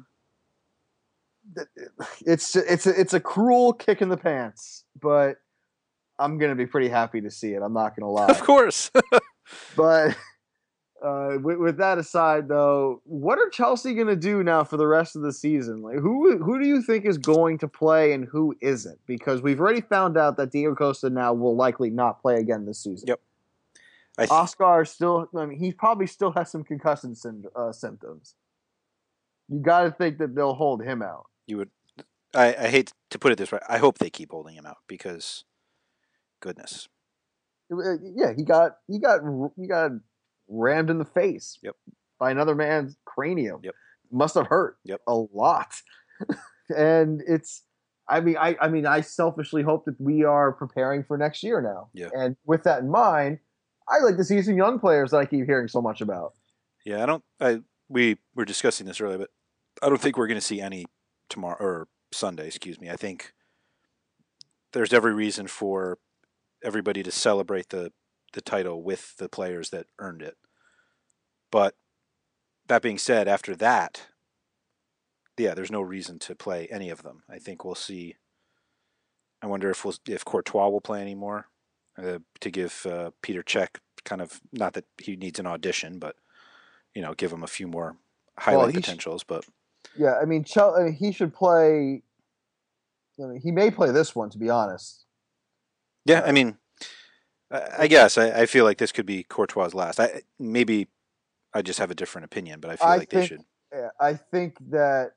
It's a cruel kick in the pants, but I'm gonna be pretty happy to see it. I'm not gonna lie. Of course. But with that aside, though, what are Chelsea gonna do now for the rest of the season? Like, who do you think is going to play and who isn't? Because we've already found out that Diego Costa now will likely not play again this season. Yep. Oscar still. I mean, he probably still has some concussion symptoms. You got to think that they'll hold him out. You would. I hate to put it this way. I hope they keep holding him out because, goodness. Yeah, he got rammed in the face. Yep. By another man's cranium. Yep. Must have hurt. Yep. A lot. And it's. I mean, I selfishly hope that we are preparing for next year now. Yeah. And with that in mind, I like to see some young players that I keep hearing so much about. Yeah, we were discussing this earlier, but I don't think we're going to see any tomorrow or Sunday. Excuse me. I think there's every reason for everybody to celebrate the title with the players that earned it. But that being said, after that, yeah, there's no reason to play any of them. I think we'll see. I wonder if Courtois will play anymore to give Peter Cech kind of, not that he needs an audition, but give him a few more highlight potentials. But yeah, I mean, he should play. I mean, he may play this one, to be honest. Yeah, I mean, I guess I feel like this could be Courtois' last. Maybe I just have a different opinion, but I feel like they should. Yeah, I think that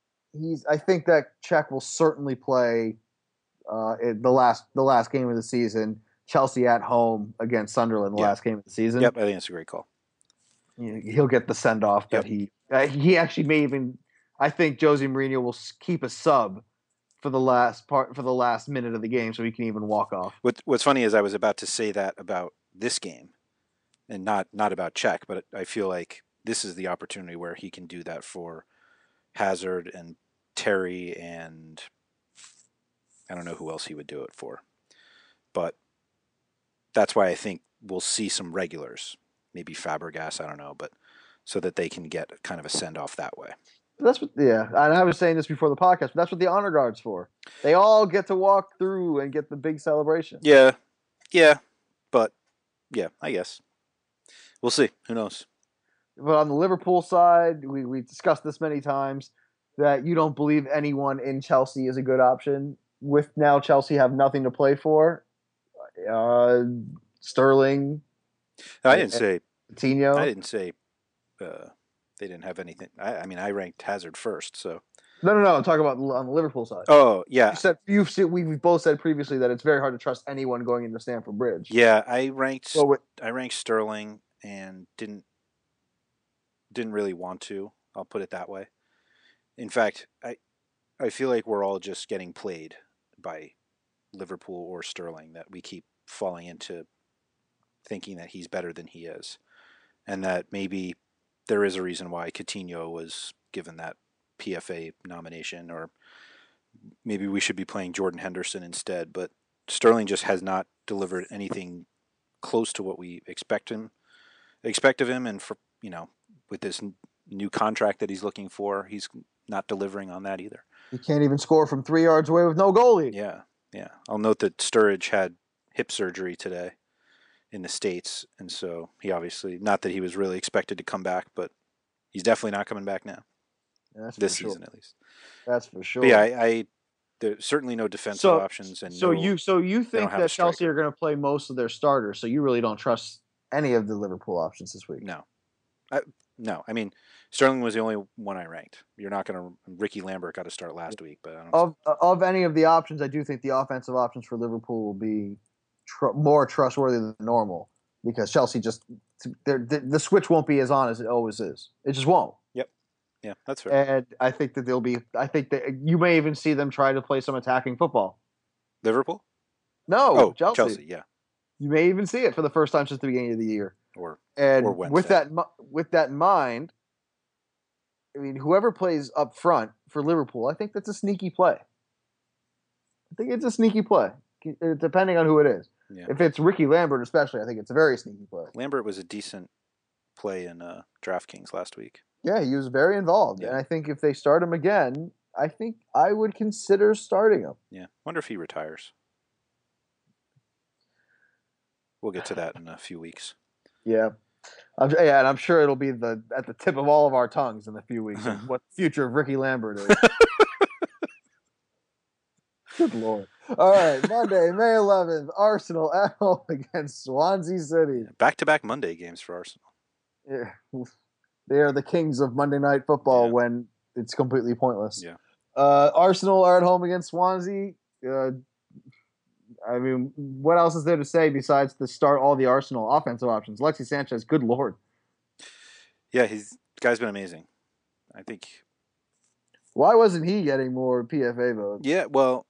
Cech will certainly play in the last game of the season. Chelsea at home against Sunderland, the last game of the season. Yep, I think it's a great call. He'll get the send off that he actually may even. I think Jose Mourinho will keep a sub for the last minute of the game, so he can even walk off. What's funny is I was about to say that about this game, and not about Cech, but I feel like this is the opportunity where he can do that for Hazard and Terry, and I don't know who else he would do it for, but that's why I think we'll see some regulars, maybe Fabregas, I don't know, but so that they can get kind of a send off that way. And I was saying this before the podcast, but that's what the honor guard's for. They all get to walk through and get the big celebration. Yeah, but yeah, I guess we'll see. Who knows? But on the Liverpool side, we discussed this many times that you don't believe anyone in Chelsea is a good option. With now Chelsea have nothing to play for. Sterling. I didn't say Coutinho. I didn't say they didn't have anything. I mean, I ranked Hazard first, so. No. I'm talking about on the Liverpool side. Oh yeah. We've both said previously that it's very hard to trust anyone going into Stamford Bridge. Yeah, I ranked Sterling and didn't really want to. I'll put it that way. In fact, I feel like we're all just getting played by Liverpool or Sterling, that we keep falling into thinking that he's better than he is, and that maybe there is a reason why Coutinho was given that PFA nomination, or maybe we should be playing Jordan Henderson instead. But Sterling just has not delivered anything close to what we expect of him, and for with this new contract that he's looking for, he's not delivering on that either. He can't even score from 3 yards away with no goalie. Yeah. I'll note that Sturridge had hip surgery today in the States, and so he obviously, not that he was really expected to come back, but he's definitely not coming back now. Yeah, this season, at least. That's for sure. But yeah, there's certainly no defensive options, and you think that Chelsea are going to play most of their starters, so you really don't trust any of the Liverpool options this week? No. I mean, Sterling was the only one I ranked. You're not going to. Ricky Lambert got to start last week, but I don't. Of any of the options, I do think the offensive options for Liverpool will be more trustworthy than normal, because Chelsea the switch won't be as on as it always is. It just won't. Yep. Yeah, that's fair. And I think that I think that you may even see them try to play some attacking football. Liverpool? No, Chelsea. Yeah. You may even see it for the first time since the beginning of the year. Or Wednesday. With that in mind, I mean, whoever plays up front for Liverpool, I think that's a sneaky play. I think it's a sneaky play, depending on who it is. Yeah. If it's Ricky Lambert especially, I think it's a very sneaky play. Lambert was a decent play in DraftKings last week. Yeah, he was very involved, Yeah. and I think if they start him again, I think I would consider starting him. Yeah. Wonder if he retires. We'll get to that in a few weeks. Yeah. And I'm sure it'll be at the tip of all of our tongues in a few weeks of what the future of Ricky Lambert is. Good Lord. All right, Monday, May 11th, Arsenal at home against Swansea City. Back-to-back Monday games for Arsenal. Yeah. They are the kings of Monday Night Football when it's completely pointless. Yeah. Arsenal are at home against Swansea. I mean, what else is there to say besides to start all the Arsenal offensive options? Alexis Sanchez, good Lord. Yeah, the guy's been amazing. I think. Why wasn't he getting more PFA votes? Yeah, well,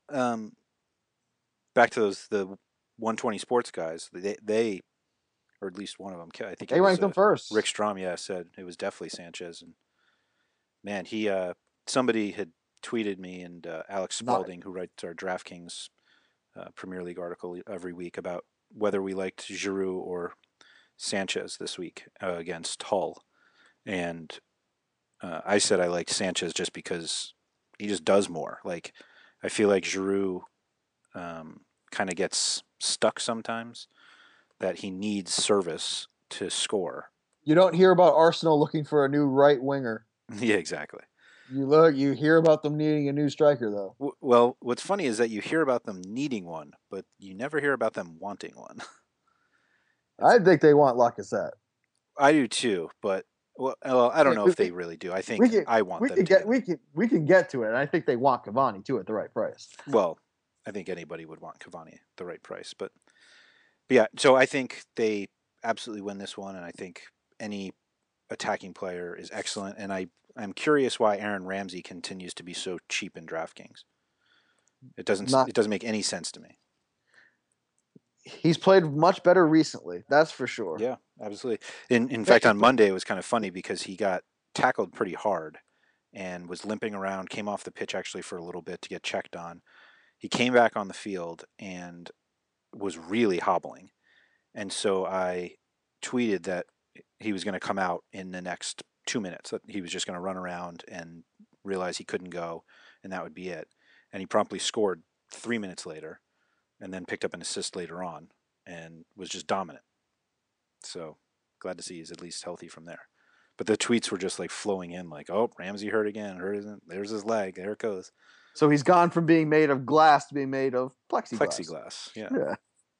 back to the 120 Sports guys. They, or at least one of them, I think they ranked him first. Rick Strom, said it was definitely Sanchez. And man, somebody had tweeted me and Alex Spaulding, who writes our DraftKings Premier League article every week, about whether we liked Giroud or Sanchez this week against Hull. And I said I liked Sanchez just because he just does more. Like, I feel like Giroud kind of gets stuck sometimes, that he needs service to score. You don't hear about Arsenal looking for a new right winger. Yeah, exactly. You hear about them needing a new striker, though. Well, what's funny is that you hear about them needing one, but you never hear about them wanting one. I think they want Lacazette. I do too, but I don't know if they really do. I think I want them to. We can get to it, and I think they want Cavani too at the right price. Well, I think anybody would want Cavani at the right price, but yeah. So I think they absolutely win this one, and I think any attacking player is excellent. And I'm curious why Aaron Ramsey continues to be so cheap in DraftKings. It doesn't make any sense to me. He's played much better recently, that's for sure. Yeah, absolutely. In fact, on Monday it was kind of funny because he got tackled pretty hard and was limping around, came off the pitch actually for a little bit to get checked on. He came back on the field and was really hobbling. And so I tweeted that he was going to come out in the next 2 minutes, that he was just going to run around and realize he couldn't go, and that would be it. And he promptly scored 3 minutes later and then picked up an assist later on and was just dominant. So glad to see he's at least healthy from there. But the tweets were just like flowing in, like, "Oh, Ramsey hurt again. There's his leg. There it goes." So he's gone from being made of glass to being made of plexiglass. Yeah.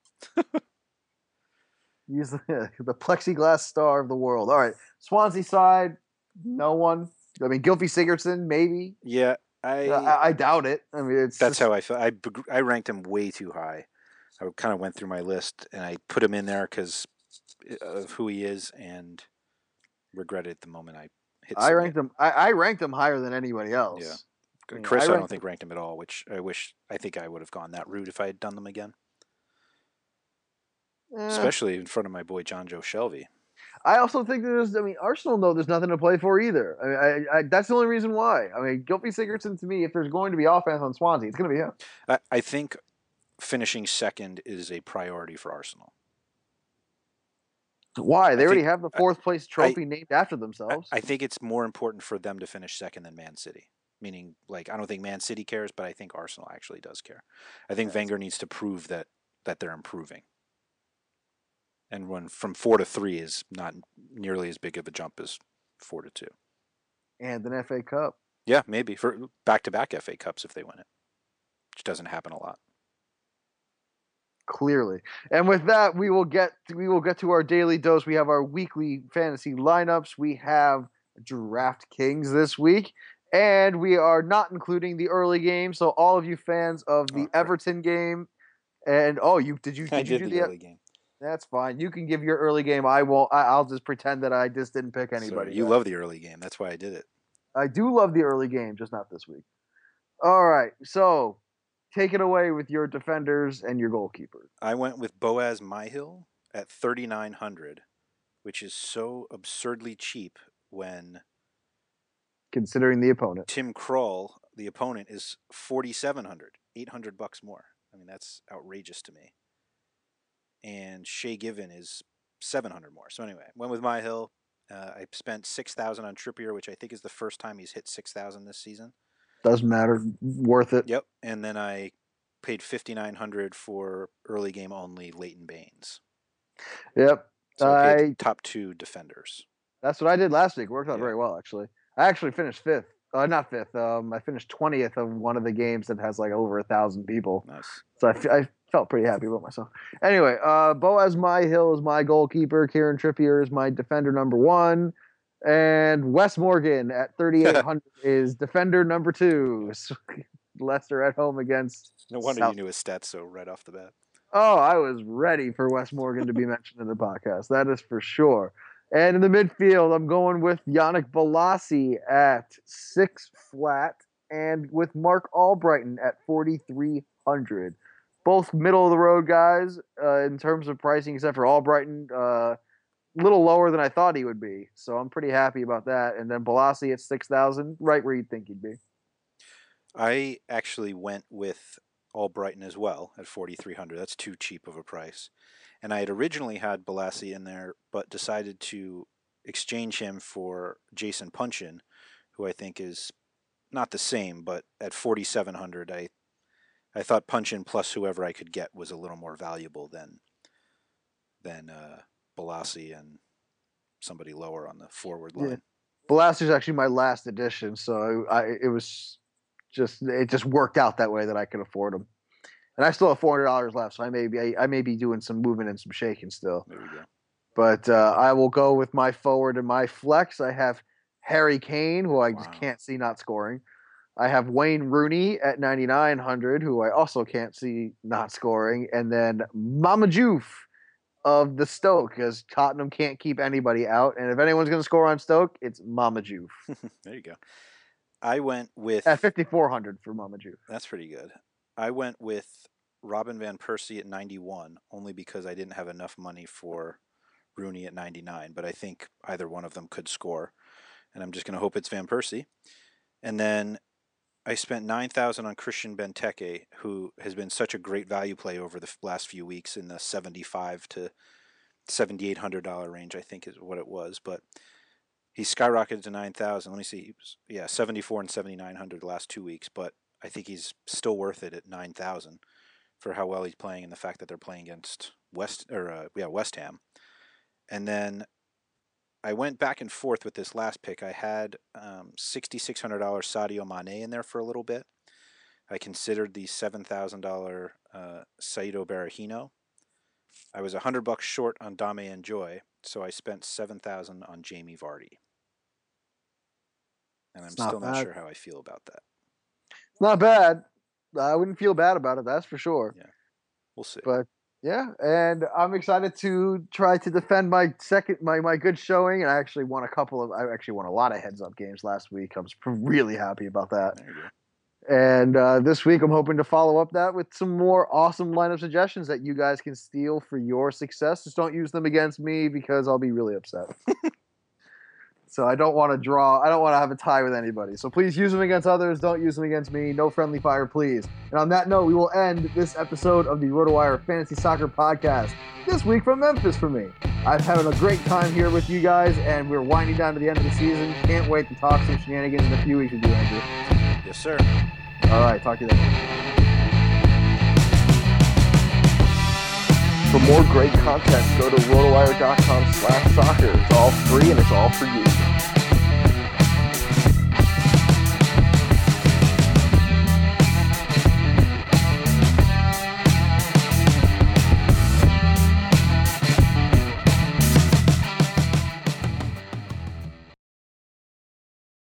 He's the plexiglass star of the world. All right, Swansea side, no one. I mean, Gylfi Sigurdsson, maybe. Yeah, I doubt it. I mean, that's how I feel. I ranked him way too high. I kind of went through my list and I put him in there because of who he is, and regretted the moment I hit. I ranked him higher than anybody else. Yeah. Chris, I don't think ranked him at all, which I think I would have gone that route if I had done them again. Especially in front of my boy John Joe Shelby. I also think Arsenal know there's nothing to play for either. I mean, that's the only reason why. I mean, Gylfi Sigurdsson, to me, if there's going to be offense on Swansea, it's going to be him. I think finishing second is a priority for Arsenal. Why? They already have the fourth place trophy named after themselves. I think it's more important for them to finish second than Man City. Meaning, like, I don't think Man City cares, but I think Arsenal actually does care. I think Wenger needs to prove that they're improving. And when from 4 to 3 is not nearly as big of a jump as 4 to 2. And an FA Cup. Yeah, maybe for back-to-back FA Cups if they win it, which doesn't happen a lot. Clearly. And with that, we will get to our daily dose. We have our weekly fantasy lineups. We have DraftKings this week, and we are not including the early game. So all of you fans of the Everton game, and did you do the early game? That's fine. You can give your early game. I won't. I'll just pretend that I just didn't pick anybody. So you love the early game. That's why I did it. I do love the early game, just not this week. All right. So take it away with your defenders and your goalkeeper. I went with Boaz Myhill at 3,900, which is so absurdly cheap when considering the opponent. Tim Krul, the opponent, is 4,700, $800 more. I mean, that's outrageous to me. And Shay Given is 700 more. So anyway, went with Myhill. I spent 6,000 on Trippier, which I think is the first time he's hit 6,000 this season. Doesn't matter. Worth it. Yep. And then I paid 5,900 for early game only Leighton Baines. Yep. So I paid top 2 defenders. That's what I did last week. Worked out Yeah. very well, actually. I actually finished fifth. Not fifth. I finished 20th of one of the games that has like over 1,000 people. Nice. So I felt pretty happy about myself. Anyway, Boaz Myhill is my goalkeeper. Kieran Trippier is my defender number 1. And Wes Morgan at 3,800 is defender number 2. Leicester at home against. No wonder South. you knew his stats so right off the bat. Oh, I was ready for Wes Morgan to be mentioned in the podcast. That is for sure. And in the midfield, I'm going with Yannick Bolasie at 6 flat and with Mark Albrighton at 4,300. Both middle of the road guys in terms of pricing, except for Albrighton, a little lower than I thought he would be. So I'm pretty happy about that. And then Bolasie at 6,000, right where you'd think he'd be. I actually went with Albrighton as well at 4,300. That's too cheap of a price. And I had originally had Bolasie in there, but decided to exchange him for Jason Punchin, who I think is not the same, but at 4,700, I thought Punchin plus whoever I could get was a little more valuable than Bolasie and somebody lower on the forward line. Yeah. Bolasie's actually my last addition, so it just worked out that way that I could afford him. And I still have $400 left, so I may be doing some moving and some shaking still. There we go. But I will go with my forward and my flex. I have Harry Kane, who I just can't see not scoring. I have Wayne Rooney at 9,900, who I also can't see not scoring. And then Mama Joof of the Stoke, because Tottenham can't keep anybody out. And if anyone's going to score on Stoke, it's Mama Joof. There you go. I went with... At 5,400 for Mama Joof. That's pretty good. I went with Robin Van Persie at 91, only because I didn't have enough money for Rooney at 99, but I think either one of them could score. And I'm just going to hope it's Van Persie. And then I spent 9,000 on Christian Benteke, who has been such a great value play over the last few weeks in the $7,500 to $7,800 range, I think is what it was. But he skyrocketed to 9,000. Let me see. He was, 74 and 7,900 the last 2 weeks, but I think he's still worth it at 9,000 for how well he's playing and the fact that they're playing against West Ham. And then I went back and forth with this last pick. I had $6,600 Sadio Mane in there for a little bit. I considered the $7,000 Saido Berahino. I was $100 short on Dame and Joy, so I spent $7,000 on Jamie Vardy. And I'm still not sure how I feel about that. It's not bad. I wouldn't feel bad about it, that's for sure. Yeah, we'll see. But yeah, and I'm excited to try to defend my good showing. And I actually won a lot of heads up games last week. I was really happy about that. There you go. And this week I'm hoping to follow up that with some more awesome lineup suggestions that you guys can steal for your success. Just don't use them against me because I'll be really upset. So I don't want to have a tie with anybody. So please use them against others. Don't use them against me. No friendly fire, please. And on that note, we will end this episode of the RotoWire Fantasy Soccer Podcast. This week from Memphis for me. I've had a great time here with you guys, and we're winding down to the end of the season. Can't wait to talk some shenanigans in a few weeks with you, Andrew. Yes, sir. All right, talk to you later. For more great content, go to rotowire.com/soccer. It's all free and it's all for you.